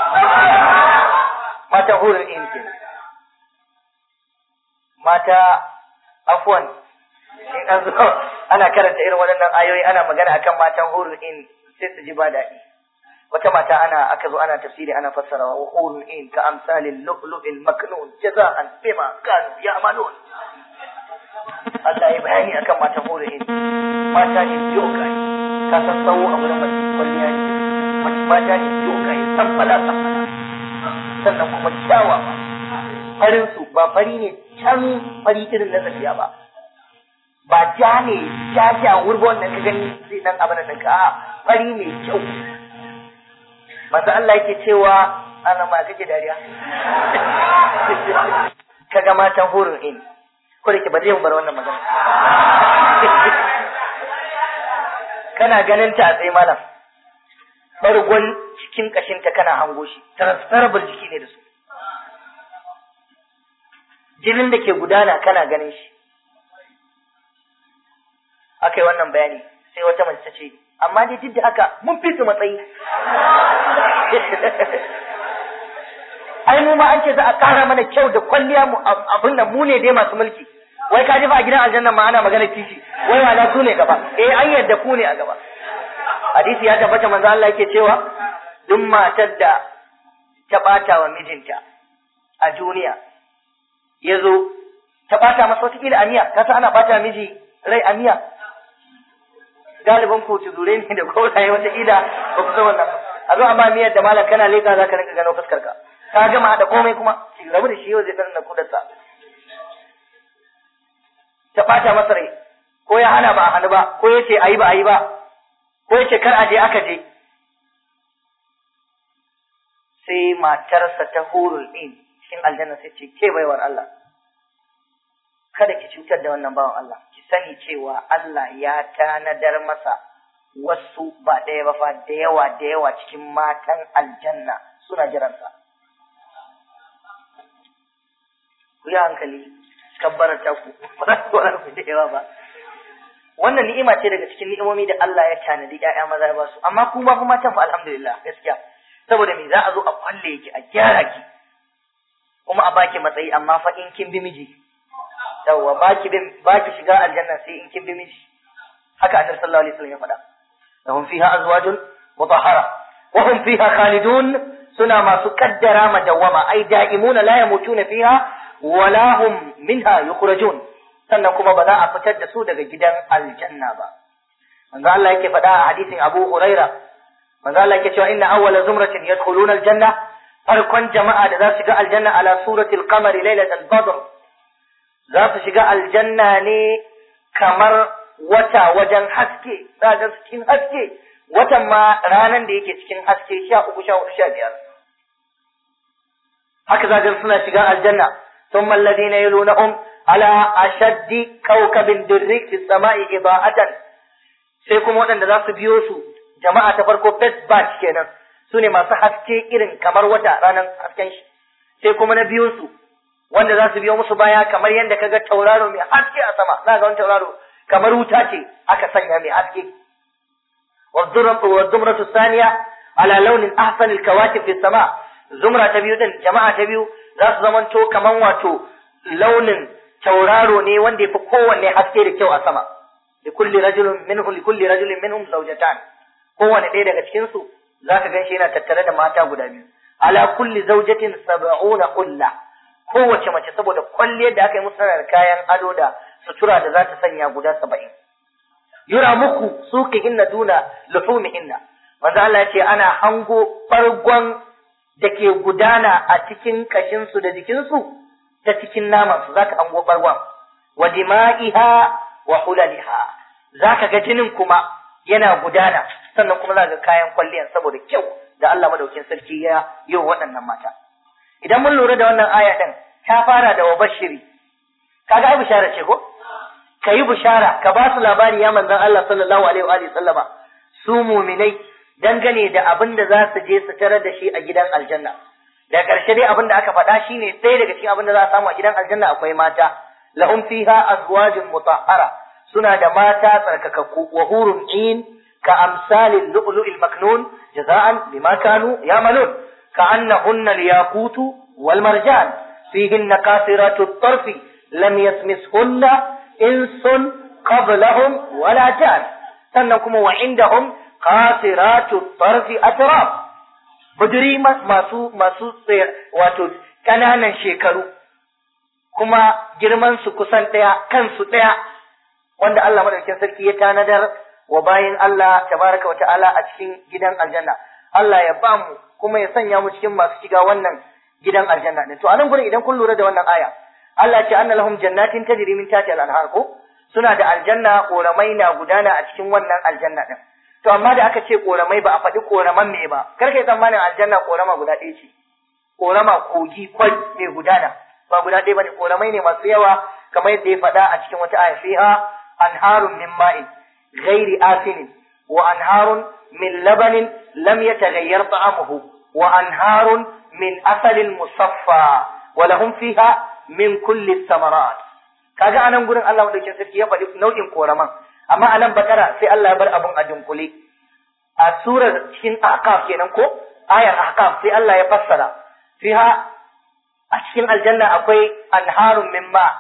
Mata hurin in ke. Mata afwan, in an zo ana karanta irin waɗannan ayoyi ana magana akan matan hurin in sai su ji ba daɗi. Wata mata ana aka zo ana tafsiri ana fassara wa hurin in ka amsalin lu'lu'il maknun jaza'an bima kanu ya'malun. Allah ya bayani akan matan hurin in. Mata ne jokai, ka san tsawo a wurin mace kwalliya ne, mace mata ne jokai, san fala san fala, sannan kuma kyawa ba, farin su ba fari ne can fari irin na tafiya ba, ba ja ne ja ja wurba wannan ka gani zai nan abin da ka fari ne kyau. Masu Allah yake cewa ana ma kake dariya kaga matan hurin in, ko da ke ba zai bar wannan magana. Kana ganin ta a tsaye malam, ɓargon cikin ƙashinta kana hango shi, transferable jiki ne da su, jinin da ke gudana kana ganin shi. Aka yi wannan bayani sai wata mace ta ce, amma dai duk da haka mun fi su matsayi. Ai mu ma an ce za a ƙara mana kyau da kwalliya mu abin da mu ne dai masu mulki. Wai ka ji fa a gidan aljanna ma ana magana kishi, wai wala su ne gaba, eh an yadda ku ne a gaba. Hadisi ya tabbata manzo Allah yake cewa duk matar da ta bata wa mijinta a duniya yazo ta bata masa wata kila amiya, ka san ana bata miji rai amiya, galibin ku tuzure ne da kowaye wata kila ba ku san wannan, a zo amma miyar da malam kana leka zaka rinka gano fuskar ka, ka gama da komai kuma ki rabu da shi yau zai danna kudarsa. Ta ɓata masa rai, ko ya hana ba a hannu ba, ko ya ce a yi ba a yi ba, ko ya ce kar a je aka je. Sai matarsa ta hurul in cikin aljanna sai ce, ke baiwar Allah, kada ki cutar da wannan bawan Allah, ki sani cewa Allah ya tanadar masa wasu ba ɗaya ba fa da yawa da yawa cikin matan aljanna suna jiransa. Ku yi hankali, kabbarar ta ku ba za ku wani ku da yawa ba. Wannan ni'ima ce daga cikin ni'imomi da Allah ya tanadi ƴaƴa maza ya ba su, amma ku ba kuma matan fa alhamdulillah gaskiya, saboda me za a zo a kwalle ki a gyara ki kuma a baki matsayi, amma fa in kin bi miji yawwa baki bin baki shiga aljanna sai in kin bi miji, haka annabi sallallahu alaihi wasallam ya faɗa. Lahum fiha azwajun mutahhara wa hum fiha khalidun, suna masu kaddara madawama, ai da'imuna la yamutuna fiha wala hum minha yukhrajun, sannan kuma ba za a fitar da su daga gidan aljanna ba. Manzo Allah yake faɗa a hadisin Abu Huraira, manzo Allah yake cewa inna awwala zumratin yadkhuluna aljanna, farkon jama'a da za su shiga aljanna ala suratil qamari lailatul badr, za su shiga aljanna ne kamar wata wajen haske, za ga cikin haske, watan ma ranan da yake cikin haske sha uku sha hudu sha biyar. Haka za ga suna shiga aljanna, thumma alladhina yalunahum ala ashaddi kawkabin durri fi samai ibaatan, sai kuma waɗanda za su biyo su jama'a ta farko first batch kenan, su ne masu haske irin kamar wata ranar hasken shi, sai kuma na biyo su wanda za su biyo musu baya kamar yadda kaga tauraro mai haske a sama, za ga wani tauraro kamar wuta ce aka sanya mai haske. wa zumratu thaniya ala launin ahsanil kawakib fi sama, zumra ta biyu din jama'a ta biyu za su zamanto kaman wato launin tauraro ne wanda yafi kowanne haske da kyau a sama. likulli rajulin minhu likulli rajulin minhum zawjatan, kowanne ɗaya daga cikin su zaka ganshi yana tattare da mata guda biyu. ala kulli zawjatin sab'una qulla, kowace mace saboda kwalliyar da aka yi musu da kayan ado da sutura da za ta sanya guda saba'in. yura muku suqihinna duna luhumihinna, manzo Allah ya ce ana hango bargon da ke gudana a cikin kashinsu da jikinsu ta cikin namansu, za ka hango bargon. wa dima'iha wa hulaliha, za ka ga jinin kuma yana gudana, sannan kuma za ka ga kayan kwalliyan saboda kyau da Allah madaukin sarki ya yi wa waɗannan mata. Idan mun lura da wannan aya ɗin, ta fara da wa bashiri, kaga ai bishara ce ko? Ka yi bishara, ka ba su labari ya manzon Allah sallallahu alaihi wa sallama, su muminai dangane da abin da za su je su tarar da shi a gidan aljanna. Da ƙarshe dai abin da aka faɗa shine ɗaya daga cikin abin da za a samu a gidan aljanna akwai mata. Lahum fiha azwajun mutahhara, suna da mata tsarkakakku, wa hurun in ka amsalil lu'lu'il maknun jaza'an bima kanu ya'malun, ka annahunna al-yaqutu wal marjan fihinna qasiratu at-tarfi lam yasmishunna insun qablahum wala jan. Sannan kuma wa indahum qasiratu at-tarfi atraf, buduri masu masu tsayar wato kananan shekaru, kuma girman su kusan ɗaya, kansu ɗaya, wanda Allah madaukakin sarki ya tanadar wa bayin Allah tabaraka wa ta'ala a cikin gidan aljanna. Allah ya ba mu kuma ya sanya mu cikin masu shiga wannan gidan aljanna din. To anan gurin idan kun lura da wannan aya, Allah ya ce anna lahum jannatin tajri min tahtiha al-anhar, ko suna da aljanna, koramai na gudana a cikin wannan aljanna din. To amma da aka ce koramai ba a faɗi koraman me ba, kar kai tsammanin aljanna korama guda ɗaya ce, korama kogi kwai mai gudana, ba guda ɗaya bane, koramai ne masu yawa kamar yadda ya faɗa a cikin wata aya, fiha anharun min ma'in ghairi asinin wa anharun min labanin lam yataghayyar ta'amuhu wa anharun min asalin musaffa wa lahum fiha min kulli thamarat. Kaga anan gurin Allah madaukakin sarki ya faɗi nau'in koraman, amma a nan bakara sai Allah ya bar abun a dunkule. A surar cikin ahqaf kenan ko ayar ahqaf sai Allah ya fassara fiha a cikin aljanna akwai anharun min ma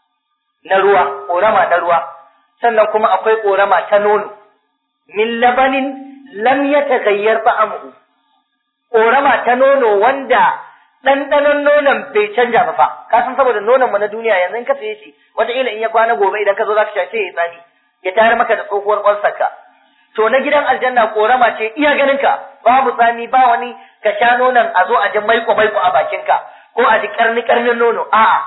na ruwa, korama na ruwa, sannan kuma akwai korama ta nono, min labanin lam yataghayyar ta'amuhu, korama ta nono wanda ɗanɗanon nonon bai canja ba fa. Ka san saboda nonon mu na duniya yanzu in ka saye shi wataƙila in ya kwana gobe idan ka zo za ka sha sai ya tsani ya tayar maka da tsohuwar ƙwarsarka. To na gidan aljanna korama ce iya ganinka, babu tsami, ba wani ka sha nonon a zo a ji maiko maiko a bakinka ko a ji karni karnin nono, a'a,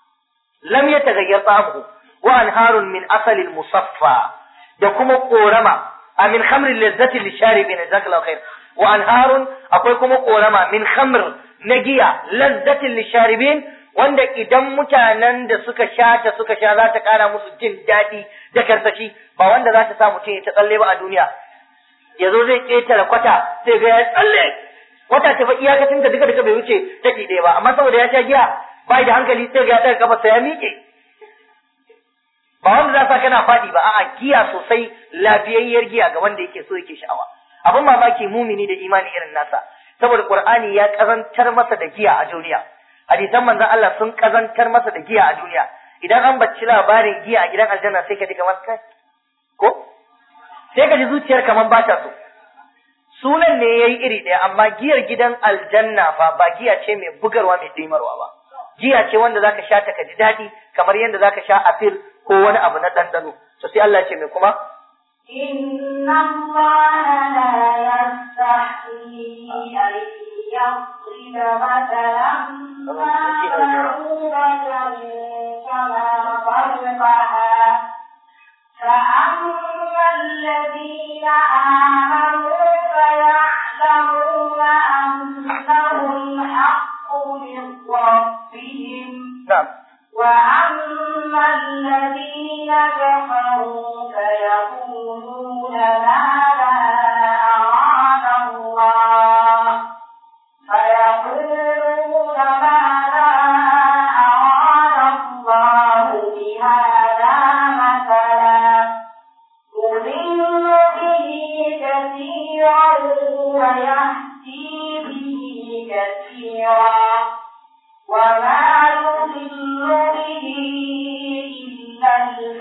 lam yataghayyar ta'amuhu wa anharun min asalin musaffa, da kuma korama a min khamrin lazzati lisharibin, jazakallahu khair, wa anharun akwai kuma korama min khamr na giya lazzatin lisharibin, wanda idan mutanen da suka sha ta suka sha za ta kara musu jin daɗi da karsashi, ba wanda za ta sa mutum ya ta tsalle ba a duniya, yazo zai ƙetare kwata sai ga ya tsalle wata ta fa iyakacin ta duka duka bai wuce take ɗaya ba, amma saboda ya sha giya bai da hankali sai ga ya ɗaga kafa sai ya miƙe. Ba wanda za sa kana faɗi ba, a'a, giya sosai, lafiyayyar giya ga wanda yake so yake sha'awa. Abin mamaki mumini da imani irin nasa, saboda Qur'ani ya kazantar masa da giya a duniya. Hadisan manzon Allah sun kazantar masa da giya a duniya. Idan an bacci labarin giya a gidan aljanna sai ka ji kamar kai, ko? Sai ka ji zuciyar kamar ba ta so. Sunan ne yayi iri ɗaya, amma giyar gidan aljanna fa ba giya ce mai bugarwa mai ɗimarwa ba. Giya ce wanda zaka sha ta ka ji daɗi kamar yadda zaka sha asir ko wani abu na ɗanɗano. To sai Allah ce mai kuma? Inna Allah la yastahi an yadriba mathalan ma ba'udatan kama fawqaha ويهدي به كثيرا وما يضل به إلا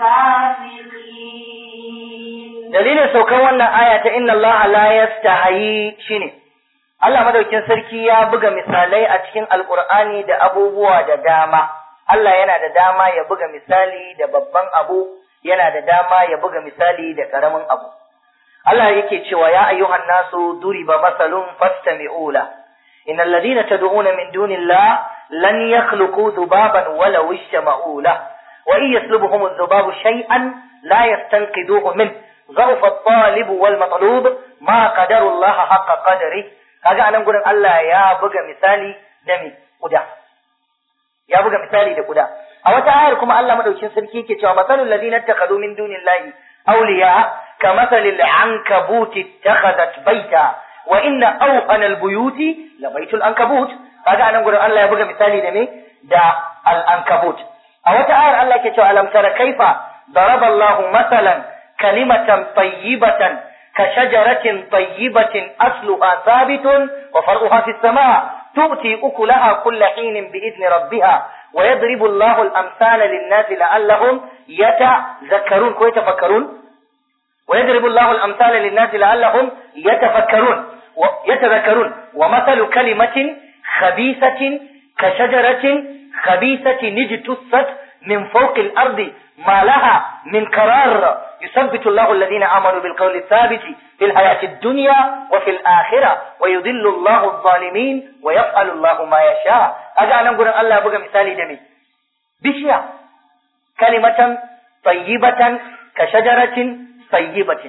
الفاسقين. dalilin saukan wannan aya ta inna Allah la yastahi shine Allah madaukin sarki ya buga misalai a cikin Alƙur'ani da abubuwa da dama. Allah yana da dama ya buga misali da babban abu, yana da dama ya buga misali da ƙaramin abu. Allah yake cewa ya ayyuhan nasu duriba masalun fastami'u la. Innal ladina tad'una min dunillah lan yakhluqu dhubaban walaw ishtama'u la. Wa in yaslubuhum adh-dhubabu shay'an la yastanqidhuhu min. ضعف الطالب والمطلوب ما قدر الله حق قدره. kaga anan gurin Allah ya buga misali da mi kuda ya buga misali da kuda a wata ayar kuma Allah madaukin sarki yake cewa masalul ladina takhadu min dunillahi awliya kamathalil ankabuti takhadat baita wa inna awhana albuyuti la baitul ankabut. kaga anan gurin Allah ya buga misali da me da al ankabut. a wata ayar Allah yake cewa alam tara kaifa daraba Allahu masalan kalimatan tayyibatan كشجرة طيبة أصلها ثابت وفرعها في السماء تؤتي أكلها كل حين بإذن ربها ويضرب الله الأمثال للناس لعلهم يتذكرون ويتفكرون ويضرب الله الأمثال للناس لعلهم يتفكرون يتذكرون ومثل كلمة خبيثة كشجرة خبيثة اجتثت من فوق الأرض ما لها من قرار يثبت الله الذين آمنوا بالقول الثابت في الحياة الدنيا وفي الآخرة ويضل الله الظالمين ويفعل الله ما يشاء. أجا نقول الله بقى مثالي جميل بشيء كلمة طيبة كشجرة طيبة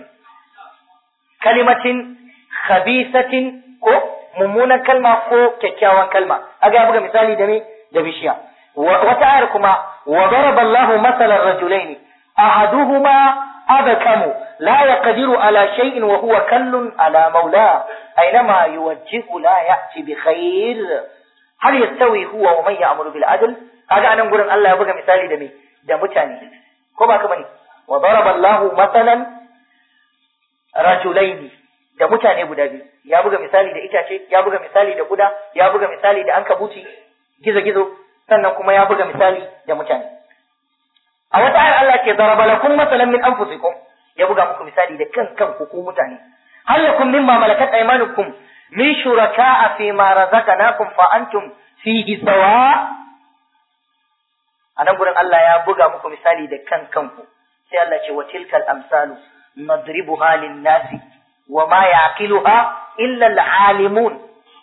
كلمة خبيثة كو ممونا كلمة كو كيكاوان كلمة. أجا بقى مثالي جميل بشيء. وتعاركما وضرب الله مثل الرجلين أحدهما أبكم لا يقدر على شيء وهو كل على مولاه أينما يوجه لا يأتي بخير هل يستوي هو ومن يأمر بالعدل. هذا أنا نقول الله يبقى مثالي دمي دمتاني كما كماني وضرب الله مثلا رجلين دمتاني بدابي يا بقى مثالي دا إتاشي يا بقى مثالي دا قدا يا بقى مثالي دا أنكبوتي جزو جزو sannan kuma ya buga misali da mutane. A wata ayar Allah ke daraba lakum masalan min anfusikum ya buga muku misali da kan kanku ku mutane. Hal lakum mimma malakat aymanukum min shuraka'a fi ma razaqnakum fa antum fihi sawa. Anan gurin Allah ya buga muku misali da kan kanku. Sai Allah ce wa tilkal amsalu nadribuha lin nasi wa ma yaqiluha illa al-alimun.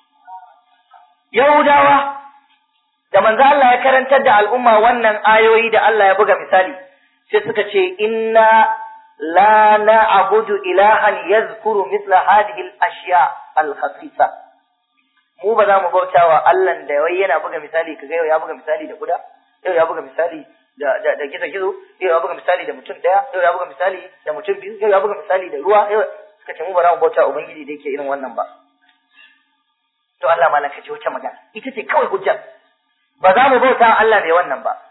Yahudawa da manzo Allah ya karantar da al'umma wannan ayoyi da Allah ya buga misali sai suka ce inna la na'budu ilahan yazkuru mithla hadhihi al-ashya al-khasisa. mu ba za mu bautawa Allah da wai yana buga misali kaga yau ya buga misali da kuda yau ya buga misali da da, da gizo gizo yau ya buga misali da mutum daya yau ya buga misali da mutum biyu yau ya buga misali da ruwa yau suka ce mu ba za mu bautawa ubangiji da yake irin wannan ba. To Allah malaka ce wata magana ita ce kawai hujja ba za mu bauta Allah mai wannan ba.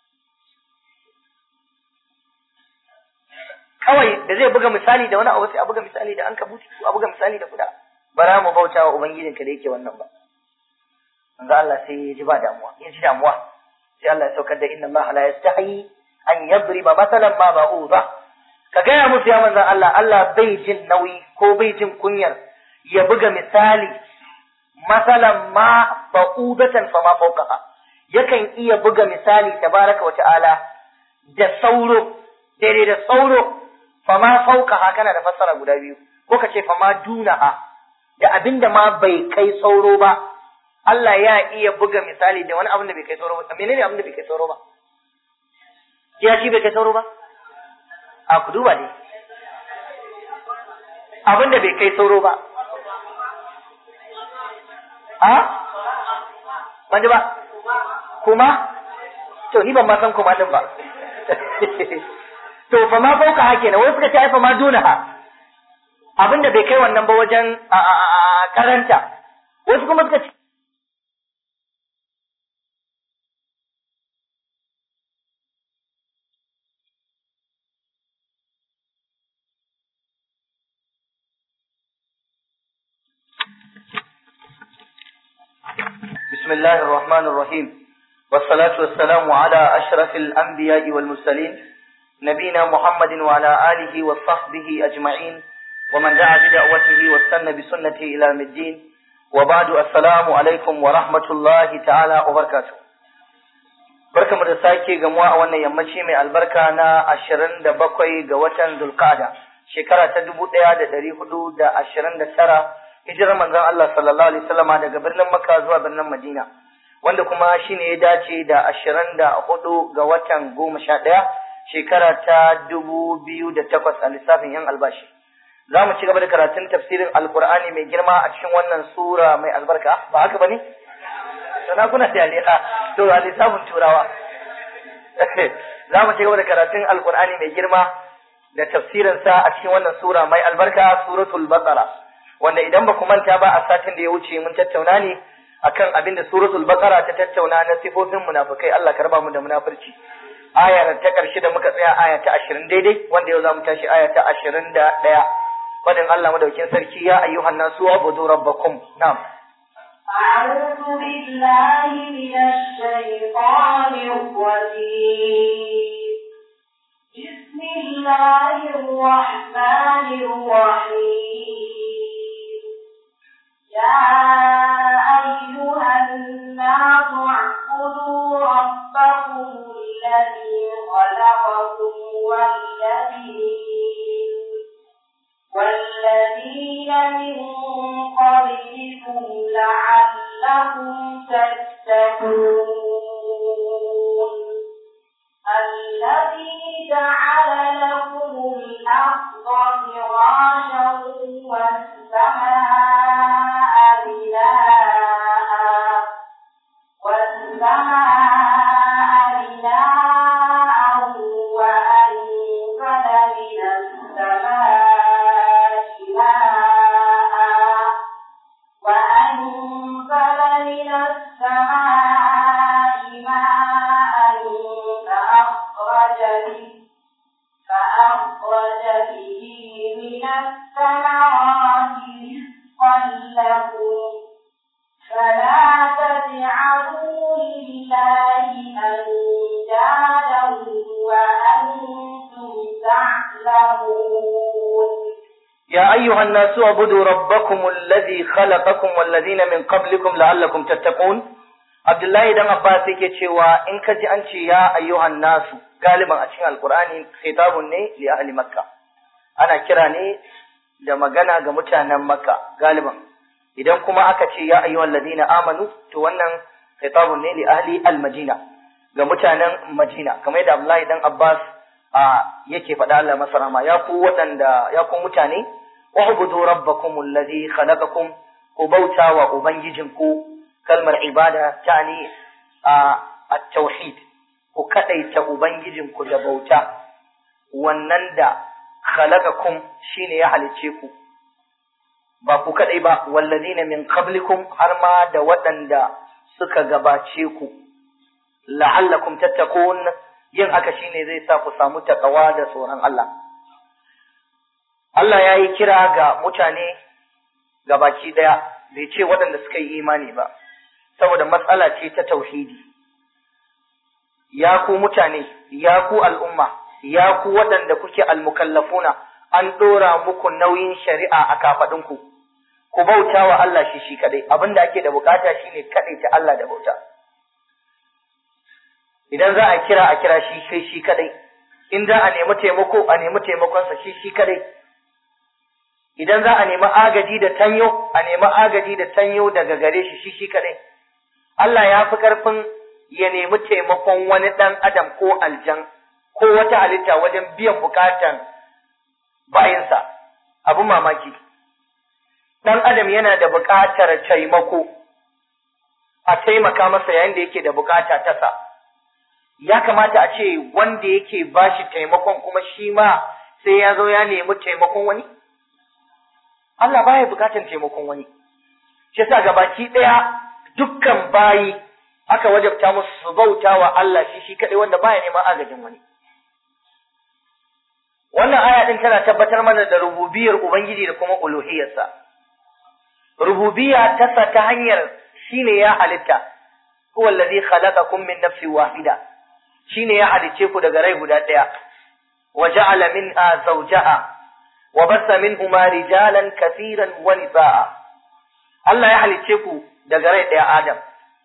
Kawai da zai buga misali da wani abu sai a buga misali da ankabuti ko a buga misali da kuda. Ba za mu bauta wa ubangijinka da yake wannan ba. Manzo Allah sai ya ji ba damuwa, ya ji damuwa. Sai Allah ya saukar da inna Allah la yastahi an yadriba masalan ma ba'udha. Ka gaya musu ya manzo Allah, Allah bai jin nauyi ko bai jin kunyar ya buga misali masalan ma ba'udatan fa ma fawqaha. Yakan iya buga misali tabaraka wa ta'ala da sauro, daidai da sauro, fama fauka kana da fassara guda biyu, ko ka ce fama dunaha, da abinda ma bai kai sauro ba, Allah ya iya buga misali da wani abin da bai kai sauro ba. Menene abin da bai kai sauro ba? Ya shi bai kai sauro ba? A ku duba ne. Abin da bai kai sauro ba. A? Ban ji ba? Kuma to ni ban ma san kuma din ba. To fa ma fauka hake na wai suka ce ai fa ma dunaha, abinda bai kai wannan ba wajen karanta. Wasu kuma suka ce بسم الله الرحمن الرحيم والصلاة والسلام على أشرف الأنبياء والمرسلين نبينا محمد وعلى آله وصحبه أجمعين ومن دعا بدعوته واستنى بسنته إلى يوم الدين وبعد السلام عليكم ورحمة الله تعالى وبركاته. بركة مدساكي جموع وانا يمشي من البركة نا أشرن دا بقوي غوتن ذو القعدة شكرا تدبو دا دا دري حدود دا أشرن دا سرا hijirar manzon Allah sallallahu alaihi wasallama daga birnin Makka zuwa birnin Madina wanda kuma shine ya dace da ashirin da hudu ga watan goma sha ɗaya shekara ta dubu biyu da takwas a lissafin yan albashi. Za mu ci gaba da karatun tafsirin Alkur'ani mai girma a cikin wannan sura mai albarka, ba haka bane? Sana kuna da alika to a lissafin turawa. Za mu ci gaba da karatun Alkur'ani mai girma da tafsirinsa a cikin wannan sura mai albarka, suratul Baqara. Wanda idan ba ku manta ba a satin da ya wuce mun tattauna ne akan abin da suratul baqara ta tattauna na sifofin munafikai. Allah karba mu da munafurci. Aya ta karshe da muka tsaya aya ta ashirin daidai wanda yau zamu tashi aya ta ashirin da ɗaya. Fadin Allah madaukin sarki ya ayyuhan nasu ubudu rabbakum. Na'am. أعوذ بالله من الشيطان الرجيم. بسم الله الرحمن الرحيم. يا أيها الناس اعبدوا ربكم الذي خلقكم والذين والذين من قبلكم لعلكم تتقون الذي جعل لكم الأرض فراشا والسماء بناء والسماء بناء وأنزل من السماء ماء وأنزل من السماء ماء فأخرج به فأخرج به من الثمرات رزقا لكم فلا تجعلوا لله أندادا وأنتم تعلمون. يا أيها الناس اعبدوا ربكم الذي خلقكم والذين من قبلكم لعلكم تتقون. Abdullahi dan Abbas yake cewa in ka ji an ce ya ayyuhan nasu galiban a cikin Alkur'ani khitabun ne li ahli Makka. Ana kira ne da magana ga mutanen Makka galiban. Idan kuma aka ce ya ayyuhal ladina amanu to wannan khitabun ne li ahli al-Madina ga mutanen Madina kamar yadda Abdullahi dan Abbas a yake faɗa Allah masa rahama ya ku waɗanda ya ku mutane ubudu rabbakum alladhi khalaqakum ku bauta wa ubangijinku. Kalmar ibada ta ne a at-tauhid ku kadaita ubangijinku da bauta wannan da khalaqakum shine ya halice ku ba ku kadai ba walladina min qablikum har ma da waɗanda suka gabace ku la'allakum tattaqun yin haka shine zai sa ku samu takawa da tsoron Allah. Allah ya yi kira ga mutane gabaki daya bai ce waɗanda suka yi imani ba saboda matsala ce ta tauhidi. Ya ku mutane, ya ku al'umma, ya ku waɗanda kuke almukallafuna, an ɗora muku nauyin shari'a a kafaɗinku, ku bauta wa Allah shi shi kaɗai, abin da ake da bukata shi ne kaɗai ta Allah da bauta. Idan za a kira a kira shi sai shi kaɗai, in za a nemi taimako a nemi taimakonsa shi shi kaɗai. Idan za a nemi agaji da tanyo, a nemi agaji da tanyo daga gare shi shi shi kaɗai. Allah ya fi ƙarfin ya nemi taimakon wani ɗan adam ko aljan ko wata halitta wajen biyan bukatan bayinsa. Abu mamaki. Ɗan adam yana da buƙatar taimako, a taimaka masa yayin da yake da bukata tasa. Ya kamata a ce wanda yake bashi taimakon kuma shi ma sai ya zo ya nemi taimakon wani? Allah baya bukatan taimakon wani. Shi yasa gabaki ɗaya dukkan bayi aka wajabta musu su bauta wa Allah shi shi kaɗai wanda baya neman agajin wani. Wannan aya ɗin tana tabbatar mana da rububiyar Ubangiji da kuma uluhiyarsa. Rububiyya tasa ta hanyar shine ya halitta, huwa alladhi khalaqakum min nafsin wahida shine ya halice ku daga rai guda daya wa ja'ala minha zawjaha wa bassa minhuma rijalan kaseeran wa nisaa Allah ya halice ku daga rai daya Adam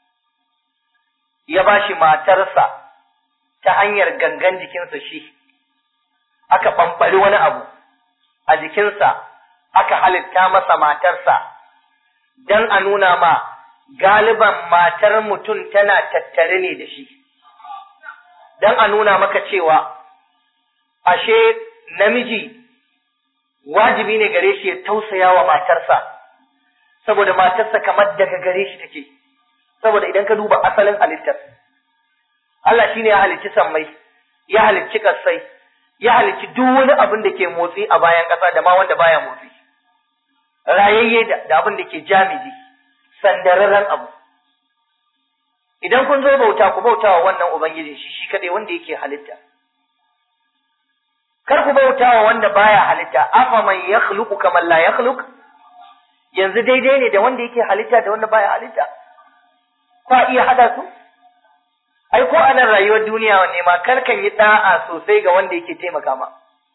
ya bashi matarsa ta hanyar gangan jikinsa shi aka bambari wani abu a jikinsa aka halitta masa matarsa dan a nuna ma galiban matar mutum tana tattare ne da shi, don a nuna maka cewa ashe namiji wajibi ne gare shi ya tausaya wa matarsa, saboda matarsa kamar daga gare shi take, saboda idan ka duba asalin halittar, Allah shi ne ya halicci sammai, ya halicci ƙasai, ya halicci duk wani abin da ke motsi a bayan ƙasa da ma wanda baya motsi, rayayye da abin da ke jamidi. Sandararren abu idan kun zo bauta ku bauta wa wannan ubangiji shi shi kadai wanda yake halitta kar ku bauta wa wanda baya halitta afa man yakhluqu kama la yakhluq yanzu daidai ne da wanda yake halitta da wanda baya halitta ka iya hada su ai ko a nan rayuwar duniya wanne ma kar kan yi da'a sosai ga wanda yake taimaka ma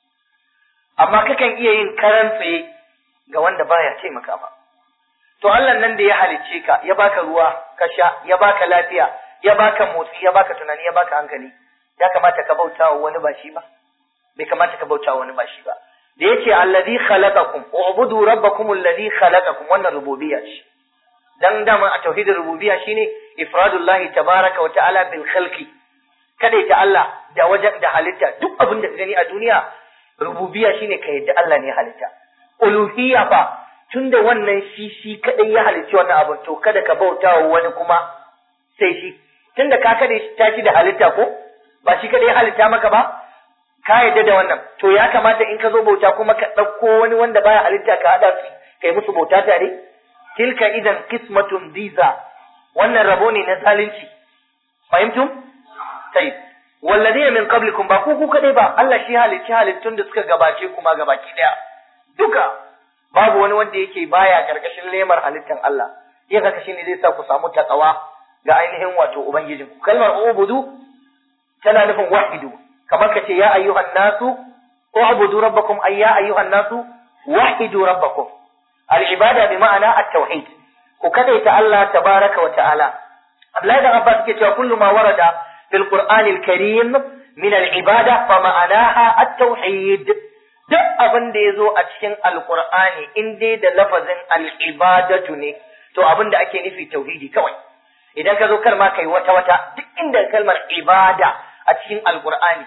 amma kakan iya yin karan tsaye ga wanda baya taimaka ma to Allah nan da ya halicce ka ya baka ruwa ka sha ya baka lafiya ya baka motsi ya baka tunani ya baka hankali ya kamata ka bauta wa wani ba shi ba bai kamata ka bauta wa wani ba shi ba da yace allazi khalaqakum ubudu rabbakum allazi khalaqakum wannan rububiyya ce dan dama a tauhidin rububiyya shine ifradullahi tabaraka wa ta'ala bil khalqi kada ta Allah da wajen da halitta duk abin da ka gani a duniya rububiyya shine ka yadda Allah ne halitta uluhiyya fa tunda wannan shi shi kadai ya halicci wannan abin to kada ka bauta wa wani kuma sai shi tunda ka kada shi tashi da halitta ko ba shi kadai ya halitta maka ba ka yadda da wannan to ya kamata in ka zo bauta kuma ka dauko wani wanda baya halitta ka hada su kai musu bauta tare tilka idan qismatun diza wannan rabo ne na zalunci fahimtum tayyib walladina min qablikum ba ku ku kadai ba Allah shi halicci halittun da suka gabace kuma gabaki daya duka babu wani wanda yake baya karkashin lemar halittar Allah yin haka shine zai sa ku samu takawa ga ainihin wato ubangijin ku kalmar ubudu tana nufin wahidu kamar kace ya ayyuhan nasu ubudu rabbakum ay ya ayyuhan nasu wahidu rabbakum al ibada bi ma'ana at tauhid ku kadaita Allah tabaraka wa ta'ala Abdullahi da Abbas yake cewa kullu ma warada fil qur'anil karim min al ibada fa ma'anaha at tauhid duk abin da ya zo a cikin alkur'ani in dai da lafazin al'ibadatu ne to abin da ake nufi tauhidi kawai idan ka zo kalma kai wata wata duk inda kalmar ibada a cikin alkur'ani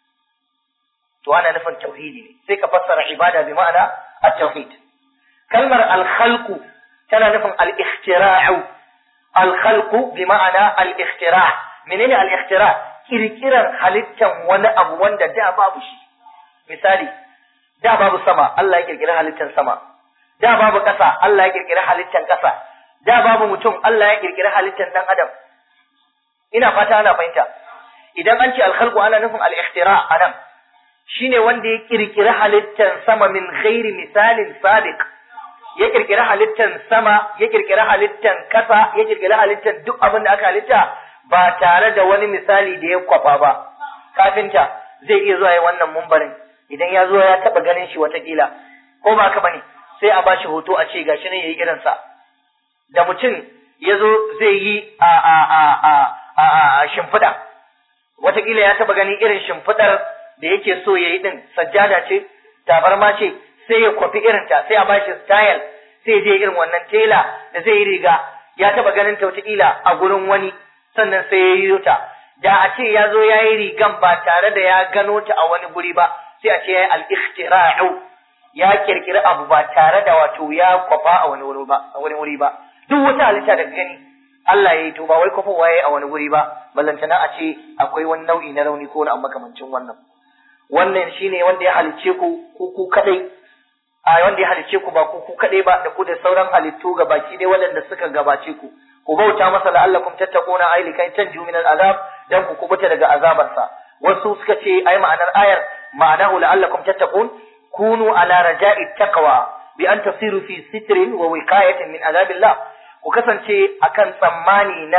to ana nufin tauhidi ne sai ka fassara ibada bi ma'ana at-tauhid kalmar al-khalqu tana nufin al-ikhtira'u al-khalqu bi ma'ana al-ikhtira' menene al-ikhtira' kirkirar halittan wani abu wanda da babu shi misali da babu sama Allah ya kirkiri halittar sama da babu ƙasa Allah ya kirkiri halittar ƙasa da babu mutum Allah ya kirkiri halittar dan adam ina fata ana fahimta idan an ce al-khalqu ana nufin al-ikhtira anan shine wanda ya kirkiri halittar sama min ghairi misalin sabiq ya kirkiri halittar sama ya kirkiri halittar ƙasa ya kirkiri halittar duk abin da aka halitta ba tare da wani misali da ya kwafa ba kafinta zai iya zuwa wannan mumbarin idan ya zo ya taba ganin shi watakila ko ba ka bane sai a bashi hoto a ce gashi ne yayi irin sa da mutum ya zo zai yi a a a a a shimfida watakila ya taba ganin irin shimfidar da yake so yayi din sajjada ce tabarma ce sai ya kwafi irin ta sai a bashi style sai je irin wannan tela da zai yi riga ya taba ganin ta watakila a gurin wani sannan sai ya yi ta da a ce ya zo ya yi rigan ba tare da ya gano ta a wani guri ba sai a ce ya yi al-ikhtira'u ya kirkiri abu ba tare da wato ya kwafa a wani wuri ba a wani wuri ba duk wata halitta da gani Allah ya yi to ba wai kwafa waye a wani wuri ba ballantana a ce akwai wani nau'i na rauni ko na makamancin wannan wannan shine wanda ya halice ku ku ku kadai a wanda ya halice ku ba ku ku kadai ba da ku da sauran halittu gabaki dai waɗanda suka gabace ku ku bauta masa la'allakum tattaquna ay likai tanju min al'azab dan ku kubuta daga azabarsa wasu suka ce ai ma'anar ayar ma'anahu la'allakum tattaqun kunu ala raja'i taqwa bi an tasiru fi sitrin wa wiqayatin min azabillah ku kasance akan tsammani na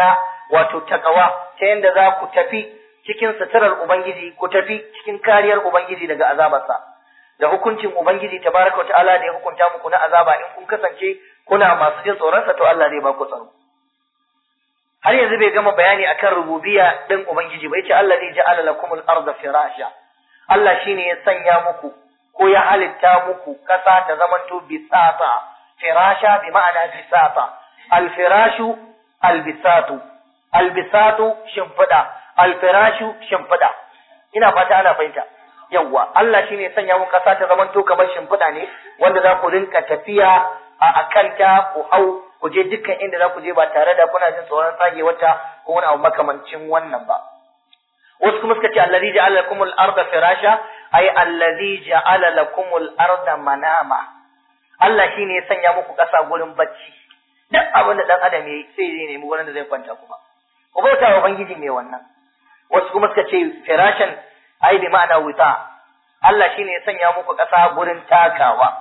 wato takawa ta yanda za ku tafi cikin suturar ubangiji, ku tafi cikin kariyar ubangiji daga azabarsa da hukuncin ubangiji tabaraka wa ta'ala da ya hukunta muku na azaba. In kun kasance kuna masu jin tsoronsa to Allah zai ba ku tsaro. har yanzu bai gama bayani akan rububiyya din ubangiji ba. Yace Allah zai ja'ala lakumul arda firasha, Allah shine ya sanya muku ko ya halitta muku kasa ta zamanto bisata. Firasha bi ma'ana bisata, al-firashu al-bisatu, al-bisatu shimfida, al-firashu shimfida. Ina fata ana fahimta. Yawwa, Allah shine ya sanya muku kasa ta zamanto kamar shimfida ne wanda za ku rinka tafiya a akanta, ku hau ku je dukkan inda za ku je ba tare da kuna jin tsoron tsage wata ko wani abu makamancin wannan ba. Wasu kuma suka ce allazi ja'ala lakumul arda firasha, ay allazi ja'ala lakumul arda manama. Allah shine ya sanya muku kasa gurin bacci. Duk abin da dan adam yayi sai zai nemi gurin da zai kwanta kuma. Ku bauta wa ubangiji mai wannan. Wasu kuma suka ce firashan ay bi ma'ana wita. Allah shine ya sanya muku kasa gurin takawa.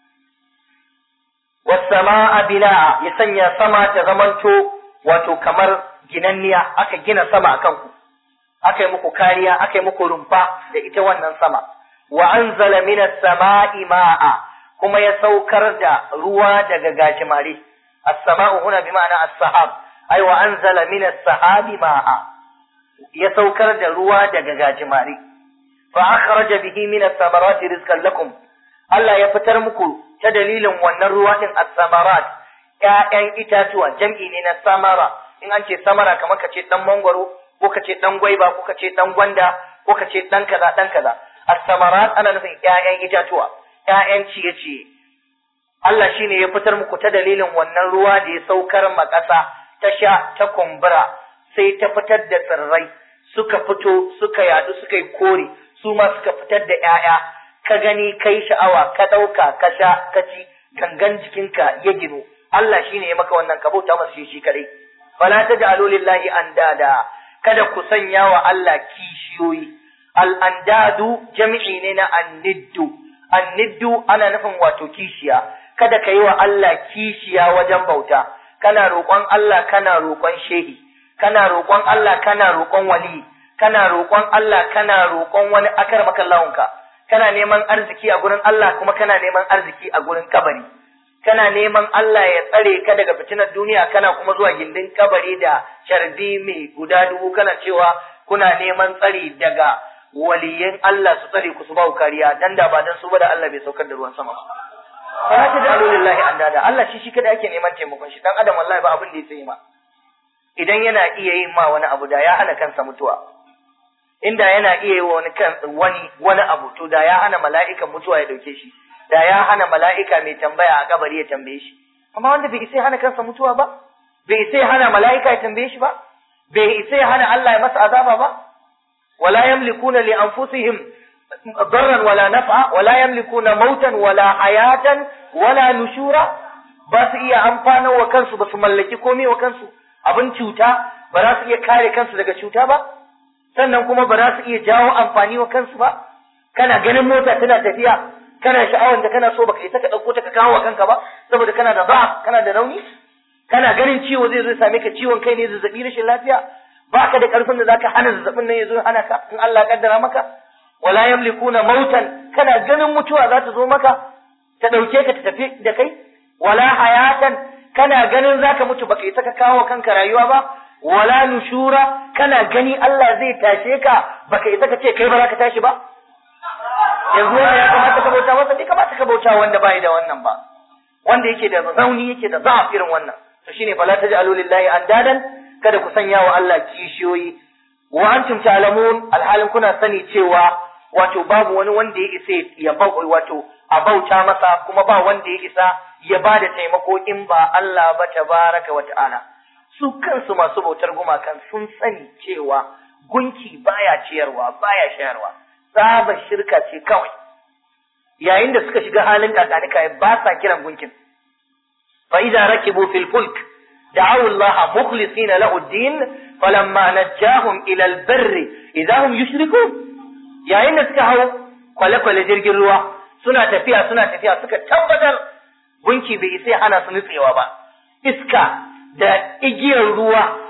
Wasama'a bina'a, ya sanya sama ta zamanto wato kamar ginanniya, aka gina sama akan ku, aka yi muku kariya, aka yi muku rumfa da ita wannan sama. Wa anzala minas sama'i ma'a, kuma ya saukar da ruwa daga gajimare. As-sama'u huna bi ma'ana as-sahab, ai wa anzala minas sahabi ma'a, ya saukar da ruwa daga gajimare. Fa akhraja bihi minas samarati rizqan lakum, Allah ya fitar muku ta dalilin wannan ruwa din as-samarat, ƴaƴan itatuwa, jam'i ne na samara. In an ce samara kamar ka ce dan mangwaro, ko ka ce dan gwaiba, ko ka ce dan gwanda, ko ka ce dan kaza dan kaza. As-samarat ana nufin ƴaƴan itatuwa, ƴaƴan ciye-ciye. Allah shine ya fitar muku ta dalilin wannan ruwa da ya saukar ma ƙasa ta sha ta kumbura, sai ta fitar da tsirrai, suka fito, suka yadu, suka yi kore, su ma suka fitar da ƴaƴa. Ka gani kai sha'awa, ka ɗauka, ka sha, ka ci, gangan jikinka ya ginu. Allah shine ya maka wannan, ka bauta masa shi kadai. Fala taj'alu lillahi andada, kada ku sanya wa Allah kishiyoyi. Al andadu jami'i ne na anniddu. Anniddu ana nufin wato kishiya. Kada ka yi wa Allah kishiya wajen bauta. Kana roƙon Allah, kana roƙon shehi. Kana roƙon Allah, kana roƙon wali. Kana roƙon Allah, kana roƙon wani akarmakallahunka. Kana neman arziki a gurin Allah, kuma kana neman arziki a gurin kabari. Kana neman Allah ya tsare ka daga fitinar duniya, kana kuma zuwa gindin kabari da sharbi mai guda dubu, kana cewa kuna neman tsari daga waliyin Allah su tsare ku su ba ku kariya, dan da ba dan su ba da Allah bai saukar da ruwan sama ba. Fala taj'alu lillahi andada, Allah shi shi kada ake neman taimakon shi. Dan adam wallahi ba abin da ya tsaye ma. Idan yana iya yin ma wani abu da ya hana kansa mutuwa. Inda yana iya yi wani kan wani wani abu, to da ya hana mala'ikan mutuwa ya dauke shi, da ya hana mala'ika mai tambaya a kabari ya tambaye shi. Amma wanda bai isa hana kansa mutuwa ba, bai isa hana mala'ika ya tambaye shi ba, bai isa hana Allah ya masa azaba ba. Wala yamlikuna li anfusihim darran wala naf'a, wala yamlikuna mautan wala hayatan wala nushura. Ba su iya amfana wa kansu, ba su mallaki komai wa kansu. Abin cuta ba za su iya kare kansu daga cuta ba. Sannan kuma ba za su iya jawo amfani wa kansu ba. Kana ganin mota tana tafiya, kana sha'awar da kana so baka isa ka dauko ta ka kawo wa kanka ba, saboda kana da ba, kana da rauni. Kana ganin ciwo zai zo same ka, ciwon kai ne, zazzabi, rashin lafiya, baka da karfin da zaka hana zazzabin nan ya zo hana ka in Allah ya kaddara maka. Wala yamlikuna mautan, kana ganin mutuwa za ta zo maka ta dauke ka ta tafi da kai. Wala hayatan, kana ganin zaka mutu baka isa ka kawo kanka rayuwa ba. Wala nushura, kana gani Allah zai tashe ka baka isa ka ce kai ba za ka tashi ba. Yanzu wanda ya kamata ka bauta masa, bai kamata ka bauta wanda bai da wannan ba, wanda yake da rauni, yake da za'af irin wannan. To shine fala taj'alu lillahi andadan, kada ku sanya wa Allah kishiyoyi. Wa antum ta'lamun, alhalin kuna sani cewa wato babu wani wanda ya isa ya bauta, wato a bauta masa, kuma ba wanda ya isa ya bada taimako in ba Allah ba tabaraka wa ta'ala. Su kansu masu bautar gumakan sun sani cewa gunki baya ciyarwa, baya shayarwa, tsabar shirka ce kawai. Yayin da suka shiga halin kakanika ba sa kiran gunkin. Fa idza rakibu fil fulk da'u Allah mukhlisina lahu ad-din falamma najjahum ila al-barr idza hum yushrikun. Yayin da suka hau kwale-kwale jirgin ruwa, suna tafiya suna tafiya suka tabbatar gunki bai isa hana su nutsewa ba. Iska da igiyar ruwa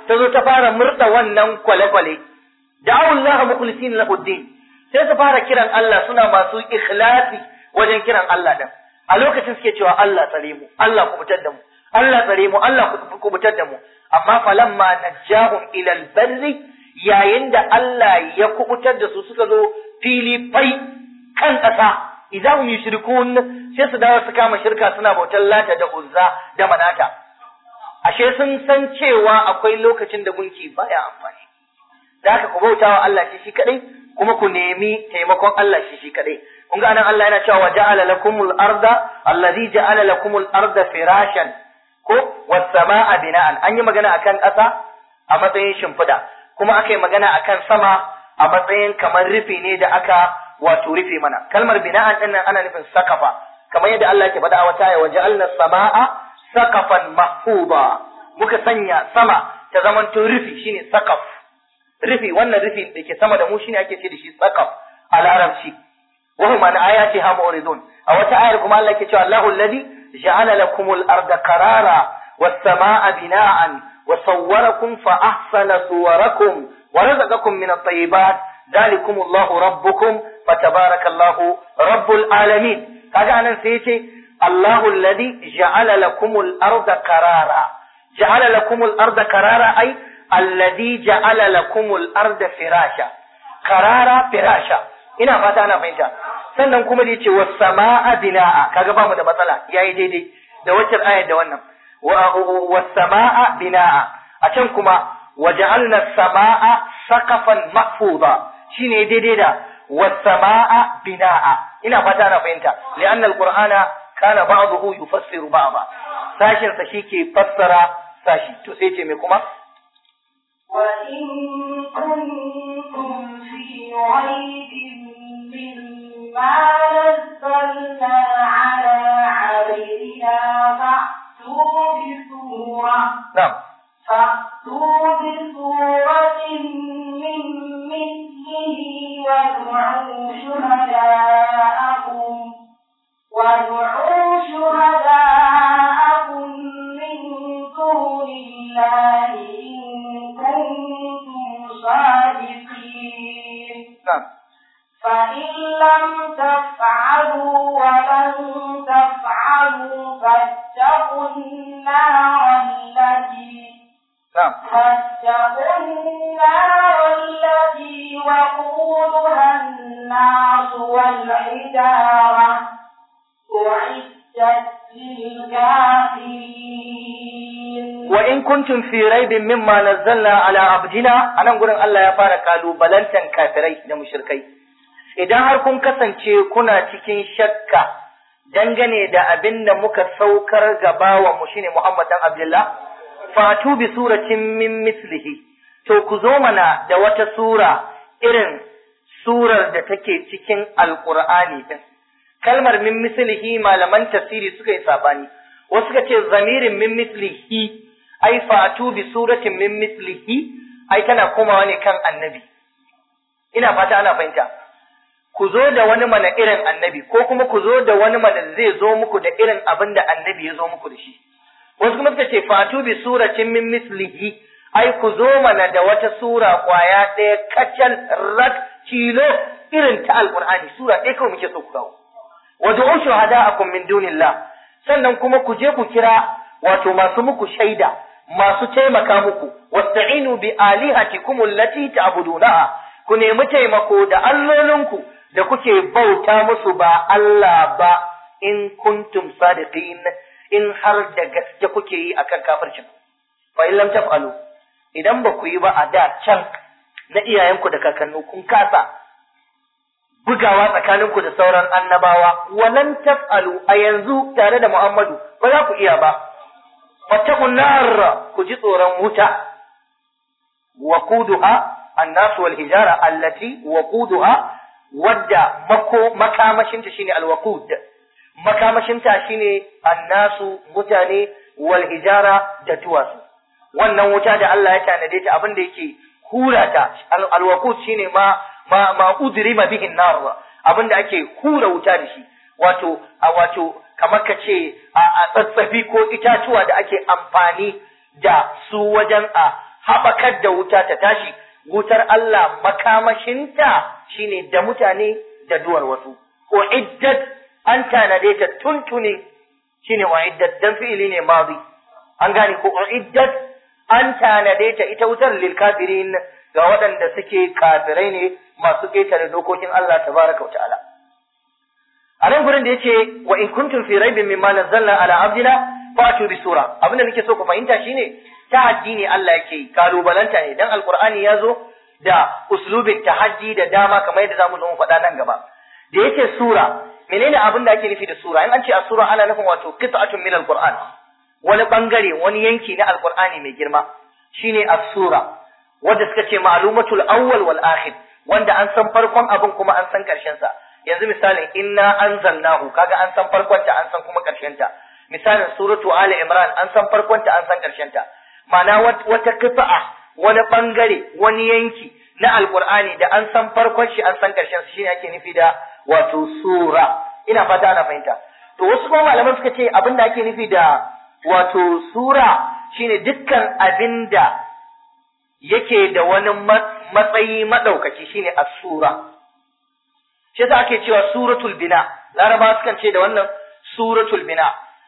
ta zo ta fara murda wannan kwale-kwale da'u Allah mukhlisin lahu din sai su fara kiran Allah suna masu ikhlasi wajen kiran Allah din a lokacin suke cewa Allah tsare mu Allah kubutar da mu Allah tsare mu Allah kubutar da mu amma falamma najahum ila albarri yayin da Allah ya kubutar da su suka zo fili fai kan ƙasa idan hum yushrikun sai su dawo su kama shirka suna bautar Lata da Uzza da Manata ashe sun san cewa akwai lokacin da gunki baya amfani da haka ku bautawa Allah shi shi kadai kuma ku nemi taimakon Allah shi shi kadai kun ga nan Allah yana cewa waja'ala lakumul arda allazi ja'ala lakumul arda firashan ko was samaa bina'an an yi magana akan ƙasa a matsayin shimfida kuma aka yi magana akan sama a matsayin kamar rufi ne da aka wato rufe mana kalmar bina'an din nan ana nufin sakafa kamar yadda Allah ke faɗa a wata aya waja'alna samaa sakafan mahfuba muka sanya sama ta zamanto rufi shine sakaf rufi wannan rufi da ke sama da mu shine ake ce da shi sakaf a larabci wa hum an ayatiha mu'ridun a wata ayar kuma Allah ke cewa Allahu alladhi ja'ala lakumul arda qarara was samaa bina'an wa sawwarakum fa ahsana suwarakum wa razaqakum min at-tayyibat dhalikumullahu rabbukum fatabarakallahu rabbul alamin kaga anan sai yace Allahu alladhi ja'ala lakumul arda qarara ja'ala lakumul arda qarara ay alladhi ja'ala lakumul arda firasha qarara firasha ina fata ana fahimta sannan kuma da yace was samaa binaa kaga ba mu da matsala yayi daidai da wacce ayar da wannan was samaa binaa a can kuma waja'alna samaa saqafan mahfuza shine daidai da was samaa binaa ina fata ana fahimta li'anna alqur'ana kana ba'dahu yufassiru ba'da sashin sa shike fassara sashi to sai ce me kuma وإن كنتم في ريب مما نزلنا على عبدنا فأتوا بسورة نعم فأتوا بسورة من مثله وادعوا شهداءكم وادعوا شهداءكم من دون الله إن كنتم صادقين نعم فإن لم تفعلوا ولن تفعلوا فاتقوا النار التي نعم فاتقوا النار التي وقودها الناس والحجارة أعدت للكافرين وإن كنتم في ريب مما نزلنا على عبدنا أنا أقول الله يا فارق قالوا بلنتن كافري da mushrikai idan har kun kasance kuna cikin shakka dangane da abin da muka saukar ga bawan mu shine Muhammad dan Abdullah fatu bi suratin min mislihi to ku zo mana da wata sura irin surar da take cikin alqur'ani din kalmar min mislihi malaman tafsiri suka yi sabani wasu suka ce zamirin min mislihi ai fatu bi suratin min mislihi ai tana komawa ne kan annabi ina fata ana fahimta ku zo da wani mana irin annabi ko kuma ku zo da wani mana zai zo muku da irin abin da annabi ya zo muku da shi wasu kuma suka ce fatu bi suratin min mislihi ai ku zo mana da wata sura kwaya ɗaya kacal rak kilo irin ta alqur'ani sura ɗaya kawai muke so ku kawo wad'u shuhada'akum min dunillah sannan kuma ku je ku kira wato masu muku shaida masu taimaka muku wasta'inu bi alihatikum allati ta'budunaha ku nemi taimako da allolinku da kuke bauta musu ba Allah ba in kuntum sadiqin in har da gaske kuke yi akan kafircin fa in lam taf'alu idan ba ku yi ba a da can na iyayenku da kakannu kun kasa bugawa tsakaninku da sauran annabawa walan taf'alu a yanzu tare da Muhammadu ba za ku iya ba fattaqun nar ku ji tsoron wuta waquduha annas wal hijara allati waquduha wadda mako makamashinta shine alwaqud makamashinta shine annasu mutane wal hijara da duwatsu wannan wuta da Allah ya tanade ta abin da yake hura ta alwaqud shine ma ma ma udrima bihi nar abin da ake hura wuta da shi wato a wato kamar kace a tsatsafi ko itatuwa da ake amfani da su wajen a haɓakar da wuta ta tashi, wutar Allah makamashinta shine da mutane da duwar wasu. Uiddat an tanade ta tuntuni shine uiddat dan fi'ili ne madi. An gane ko uiddat an tanade ta ita wutar lil kafirin ga waɗanda suke kafirai ne masu ƙetare dokokin Allah tabaraka wa ta'ala. A nan gurin da yace wa in kuntum fi raibin mimma nazzalna ala abdina fatu bi sura, abinda nake so ku fahimta shine tahaddi ne Allah yake yi, kalubalanta ne, dan alqur'ani yazo da uslubin tahaddi da dama kamar yadda zamu zo mu faɗa nan gaba. Da yake sura, menene abin da ake nufi da sura? In an ce a sura ana nufin wato qit'atun min alqur'an, wani bangare, wani yanki na alqur'ani mai girma shine as-sura, wanda suka ce ma'lumatul awwal wal akhir, wanda an san farkon abin kuma an san karshen sa. Yanzu misalin inna anzalnahu, kaga an san farkon ta an san kuma karshen ta. Misalin suratu ali imran an san farkon ta an san karshen ta. Ma'ana wata qita'a, wani bangare, wani yanki na alqur'ani da an san farkon shi an san karshen sa shine ake nufi da wato sura. Ina fata ana fahimta. To wasu kuma malaman suka ce abin da ake nufi da wato sura shine dukkan abinda yake da wani matsayi madaukaki shine as-sura. Shi yasa ake cewa suratul bina. Laraba sukan ce da wannan suratul bina.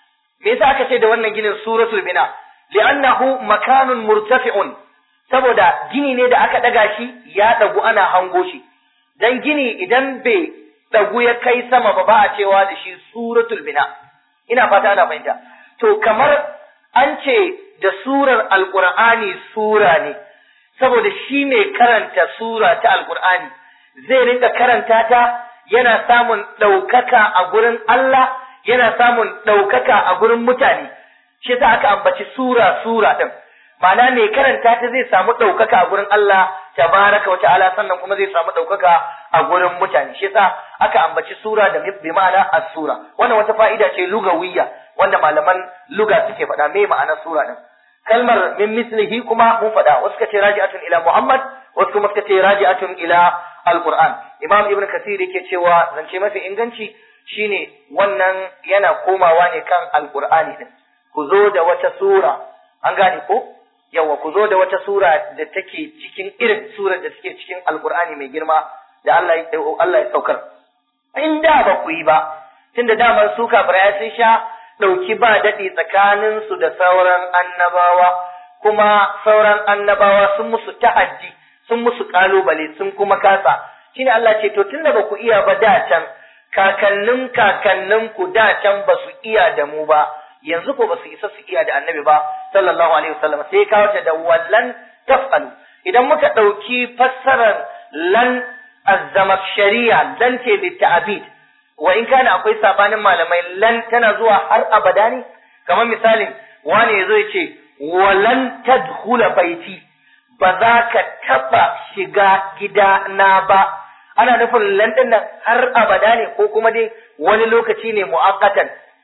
Me yasa aka ce da wannan ginin suratul bina? Li'annahu makanun murtafi'un. Saboda gini ne da aka daga shi ya dagu ana hango shi. Dan gini idan bai dagu ya kai sama ba ba a cewa da shi suratul bina. Ina fata ana fahimta. To kamar an ce da surar alqur'ani sura ne. Saboda shi mai karanta sura ta alqur'ani zai rinka karanta ta yana samun ɗaukaka a gurin Allah, yana samun ɗaukaka a gurin mutane. Shi yasa aka ambaci sura sura ɗin. Ma'ana mai karanta ta zai samu ɗaukaka a gurin Allah tabaraka wa ta'ala, sannan kuma zai samu ɗaukaka a gurin mutane. Shi yasa aka ambaci sura da bi ma'ana as-sura. Wannan wata fa'ida ce lugawiyya wanda malaman luga suke faɗa me ma'anar sura ɗin. Kalmar min mislihi kuma mun faɗa, wasu kace raji'atun ila Muhammad, wasu kuma suka ce raji'atun ila Al-Qur'an. Imam Ibn Kathir yake cewa zance mafi inganci shine wannan yana komawa ne kan Al-Qur'ani din. Ku zo da wata sura, an gane ko? Yawa ku zo da wata sura da take cikin irin surar da take cikin Al-Qur'ani mai girma da Allah ya Allah ya saukar. In da ba ku yi ba, tunda damar su kafirai sun sha dauki ba dadi tsakanin su da sauran annabawa, kuma sauran annabawa sun musu ta'addi, sun musu kalubale, sun kuma kasa. Shine Allah ce to tunda ba ku iya ba da can, kakannin kakannin ku da can ba su iya da mu ba, yanzu ko ba su isa su iya da annabi ba sallallahu alaihi wasallam. Sai kawo ta da wallan taf'alu. Idan muka dauki fassarar lan az-zamakhshariya, lan ce bi ta'bid, wa in kana akwai sabanin malamai, lan tana zuwa har abada ne? Kamar misalin wani yazo ya ce walan tadkhula baiti, ba za ka taba shiga gida na ba. Ana nufin lan din nan har abada ne ko kuma dai wani lokaci ne mu'akkatan?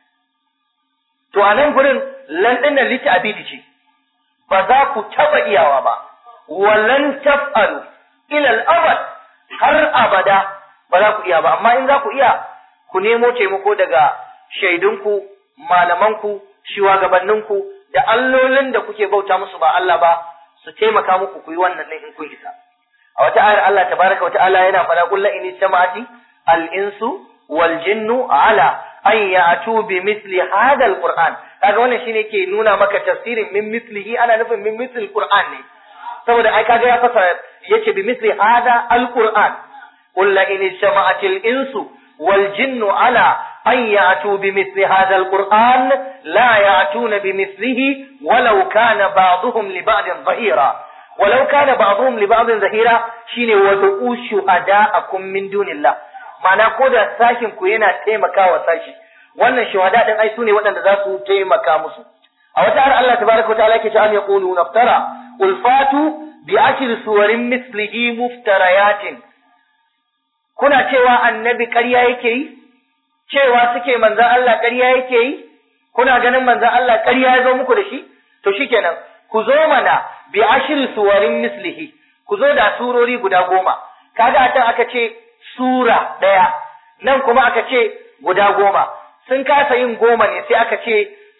To a nan gurin lan din nan lita abidi ce, ba za ku taba iyawa ba. Walan taf'alu ila al-abad, har abada ba za ku iya ba. Amma in za ku iya, ku nemo taimako daga shaidunku, malamanku, shugabanninku da allolin da kuke bauta musu ba Allah ba, su taimaka muku ku yi wannan ɗin in kun isa. A wata ayar Allah tabaraka wa ta'ala yana faɗa qul la in istama'ati al-insu wal jinnu ala an ya'tu bi mithli hadha al-Qur'an. Kaga wannan shine ke nuna maka tafsirin min mithlihi, ana nufin min mithli al-Qur'an ne. Saboda ai kaga ya fasara yace bi mithli hadha al-Qur'an. Qul la in istama'ati al-insu wal jinnu ala أن يأتوا بمثل هذا القرآن لا يأتون بمثله ولو كان بعضهم لبعض ظهيرا. ولو كان بعضهم لبعض ظهيرا شيني وادعوا شهداءكم من دون الله. معنى كودا ساشن كوينا تيمكا وساشي. wannan shuhada din ai sune waɗanda za su taimaka musu. A wata ayar Allah tabaraka wa ta'ala yake cewa yaqulu naftara qul fatu bi ashri suwarin mislihi muftarayatin. Kuna cewa annabi ƙarya yake yi? Cewa suke manzan Allah ƙarya yake yi, kuna ganin manzan Allah ƙarya ya zo muku da shi, to shikenan ku zo mana bi ashri suwarin mislihi, ku zo da surori guda goma. Kaga a can aka ce sura ɗaya, nan kuma aka ce guda goma. Sun kasa yin goma ne sai aka ce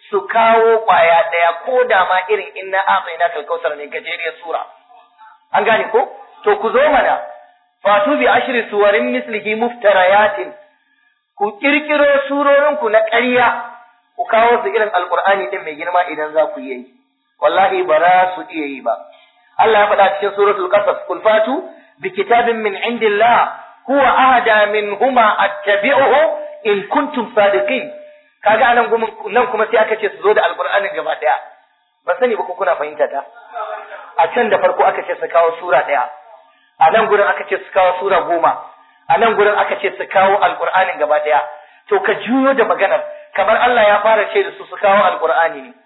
su kawo kwaya daya ko da ma irin inna a'tayna kal kausar ne gajeriyar sura an gane ko to ku zo mana fatu bi ashri suwarin mislihi muftarayatin ku kirkiro surorin ku na ƙarya ku kawo su irin alqur'ani din mai girma idan za ku yi wallahi ba za su iya yi ba Allah ya faɗa cikin suratul qasas kul fatu bi kitabin min indillah huwa ahada minhuma attabi'uhu in kuntum sadiqin kaga anan gumin nan kuma sai aka ce su zo da alqur'anin gaba daya ba sani ba ko kuna fahimta ta a can da farko aka ce su kawo sura daya a nan gurin aka ce su kawo sura goma a nan gurin aka ce su kawo alqur'anin gaba daya to ka juyo da maganar kamar Allah ya fara ce da su su kawo alqur'ani ne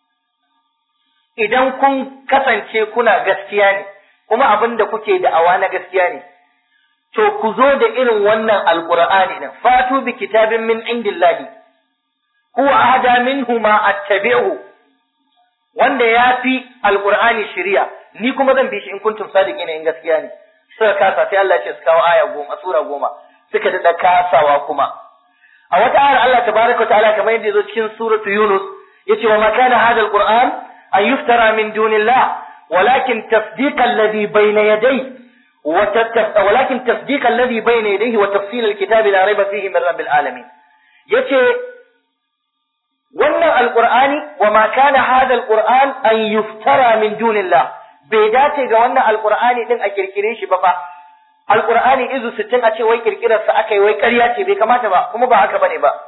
idan kun kasance kuna gaskiya ne kuma abin da kuke da'awa na gaskiya ne to ku zo da irin wannan alqur'ani din fatu bi kitabin min indillahi huwa ahada minhuma attabi'uhu wanda yafi alqur'ani shari'a ni kuma zan bi shi in kuntum sadiqina in gaskiya ne suka kasa sai Allah ya ce su kawo aya goma sura goma suka da kasawa kuma a wata ayar Allah tabaraka ta'ala kamar yadda yazo cikin suratu Yunus yace wa ma kana hada alqur'an an yuftara min dunillah walakin tasdiqa alladhi bayna yadayhi ولكن تصديق الذي بين يديه وتفصيل الكتاب لا ريب فيه من رب العالمين yace wannan alqur'ani wa ma kana hada alqur'an an yuftara min dunillah bai dace ga wannan alqur'ani din a kirkire shi ba fa alqur'ani izu sittin a ce wai kirkirar sa akai wai ƙarya ce bai kamata ba kuma ba haka bane ba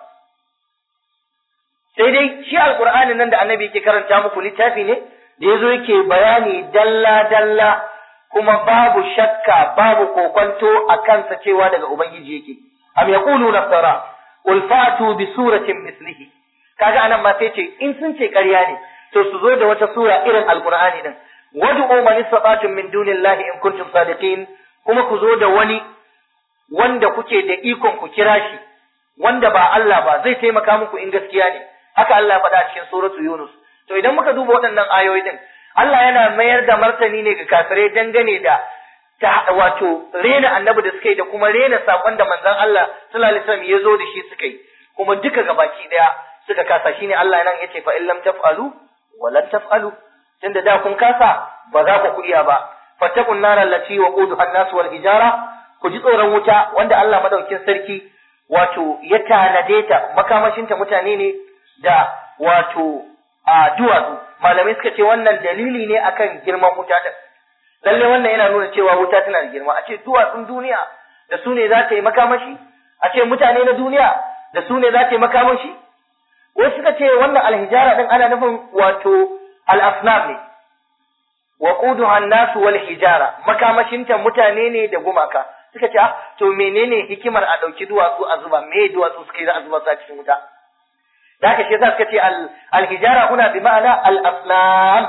sai dai shi alqur'anin nan da annabi yake karanta muku littafi ne da yazo yake bayani dalla dalla kuma babu shakka babu kokonto a kansa cewa daga ubangiji yake am yaqulu naftara qul fatu bi suratin mislihi kaga anan ma sai ce in sun ce ƙarya ne to su zo da wata sura irin alqur'ani din wad'u man istata'tum min dunillahi in kuntum sadiqin kuma ku zo da wani wanda kuke da ikon ku kira shi wanda ba Allah ba zai taimaka muku in gaskiya ne haka Allah ya faɗa cikin suratu Yunus to idan muka duba waɗannan ayoyi din Allah yana mayar da martani ne ga kafirai dangane da ta wato rena annabi da suka yi da kuma rena sakon da manzon Allah sallallahu alaihi wasallam ya zo da shi suka yi kuma duka gabaki daya suka kasa shine Allah nan yace fa illam taf'alu wa lan taf'alu tunda da kun kasa ba za ku iya ba fattaqun nar allati waquduha an-nas wal hijara ku ji tsoron wuta wanda Allah madaukin sarki wato ya tanade ta makamashinta mutane ne da wato a duwatsu malamai suka ce wannan dalili ne akan girman wuta din lalle wannan yana nuna cewa wuta tana da girma a ce duwatsun duniya da su ne za ta yi makamashi a ce mutane na duniya da su ne za ta yi makamashi wasu suka ce wannan alhijara din ana nufin wato al-asnam ne waquduha an-nas wal hijara makamashinta mutane ne da gumaka suka ce to menene hikimar a dauki duwatsu a zuba me duwatsu suka yi za a zuba su a cikin wuta da haka shi yasa suka ce al-hijara kuna bi ma'ana al-asnam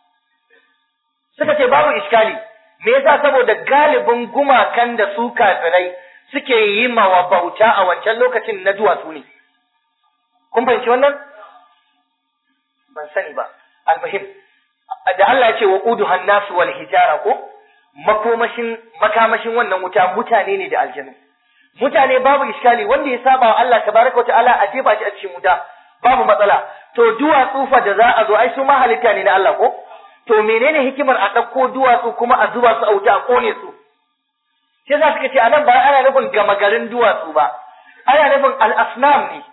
suka ce babu iskali me yasa saboda galibin gumakan da su kafirai suke yi ma bauta a wancan lokacin na duwatsu ne kun fahimci wannan ban sani ba al-muhim da Allah ya ce wa quduha an-nas wal hijara ko makomashin makamashin wannan wuta mutane ne da aljanu mutane babu iskali wanda ya saba wa Allah tabaraka wa ta'ala a jefa shi a cikin wuta babu matsala to duwatsu fa da za a zo ai su ma halitta ne na Allah ko to menene hikimar a ɗauko duwatsu kuma a zuba su a wuta a kone su sai za su ce anan ba ana nufin gama garin duwatsu ba ana nufin al-asnam ne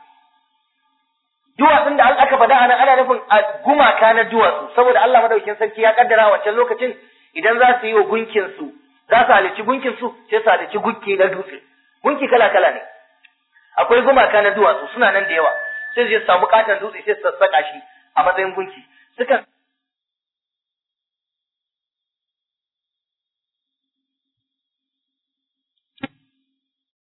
duwatsun da aka faɗa anan ana nufin gumaka na duwatsu saboda Allah madaukakin sarki ya kaddara wancan lokacin idan za su yi wa gunkin su za su halici gunkin su sai su halici gunki na dutse gunki kala kala ne akwai gumaka na duwatsu suna nan da yawa sai su samu katon dutse sai su sassaka shi a matsayin gunki suka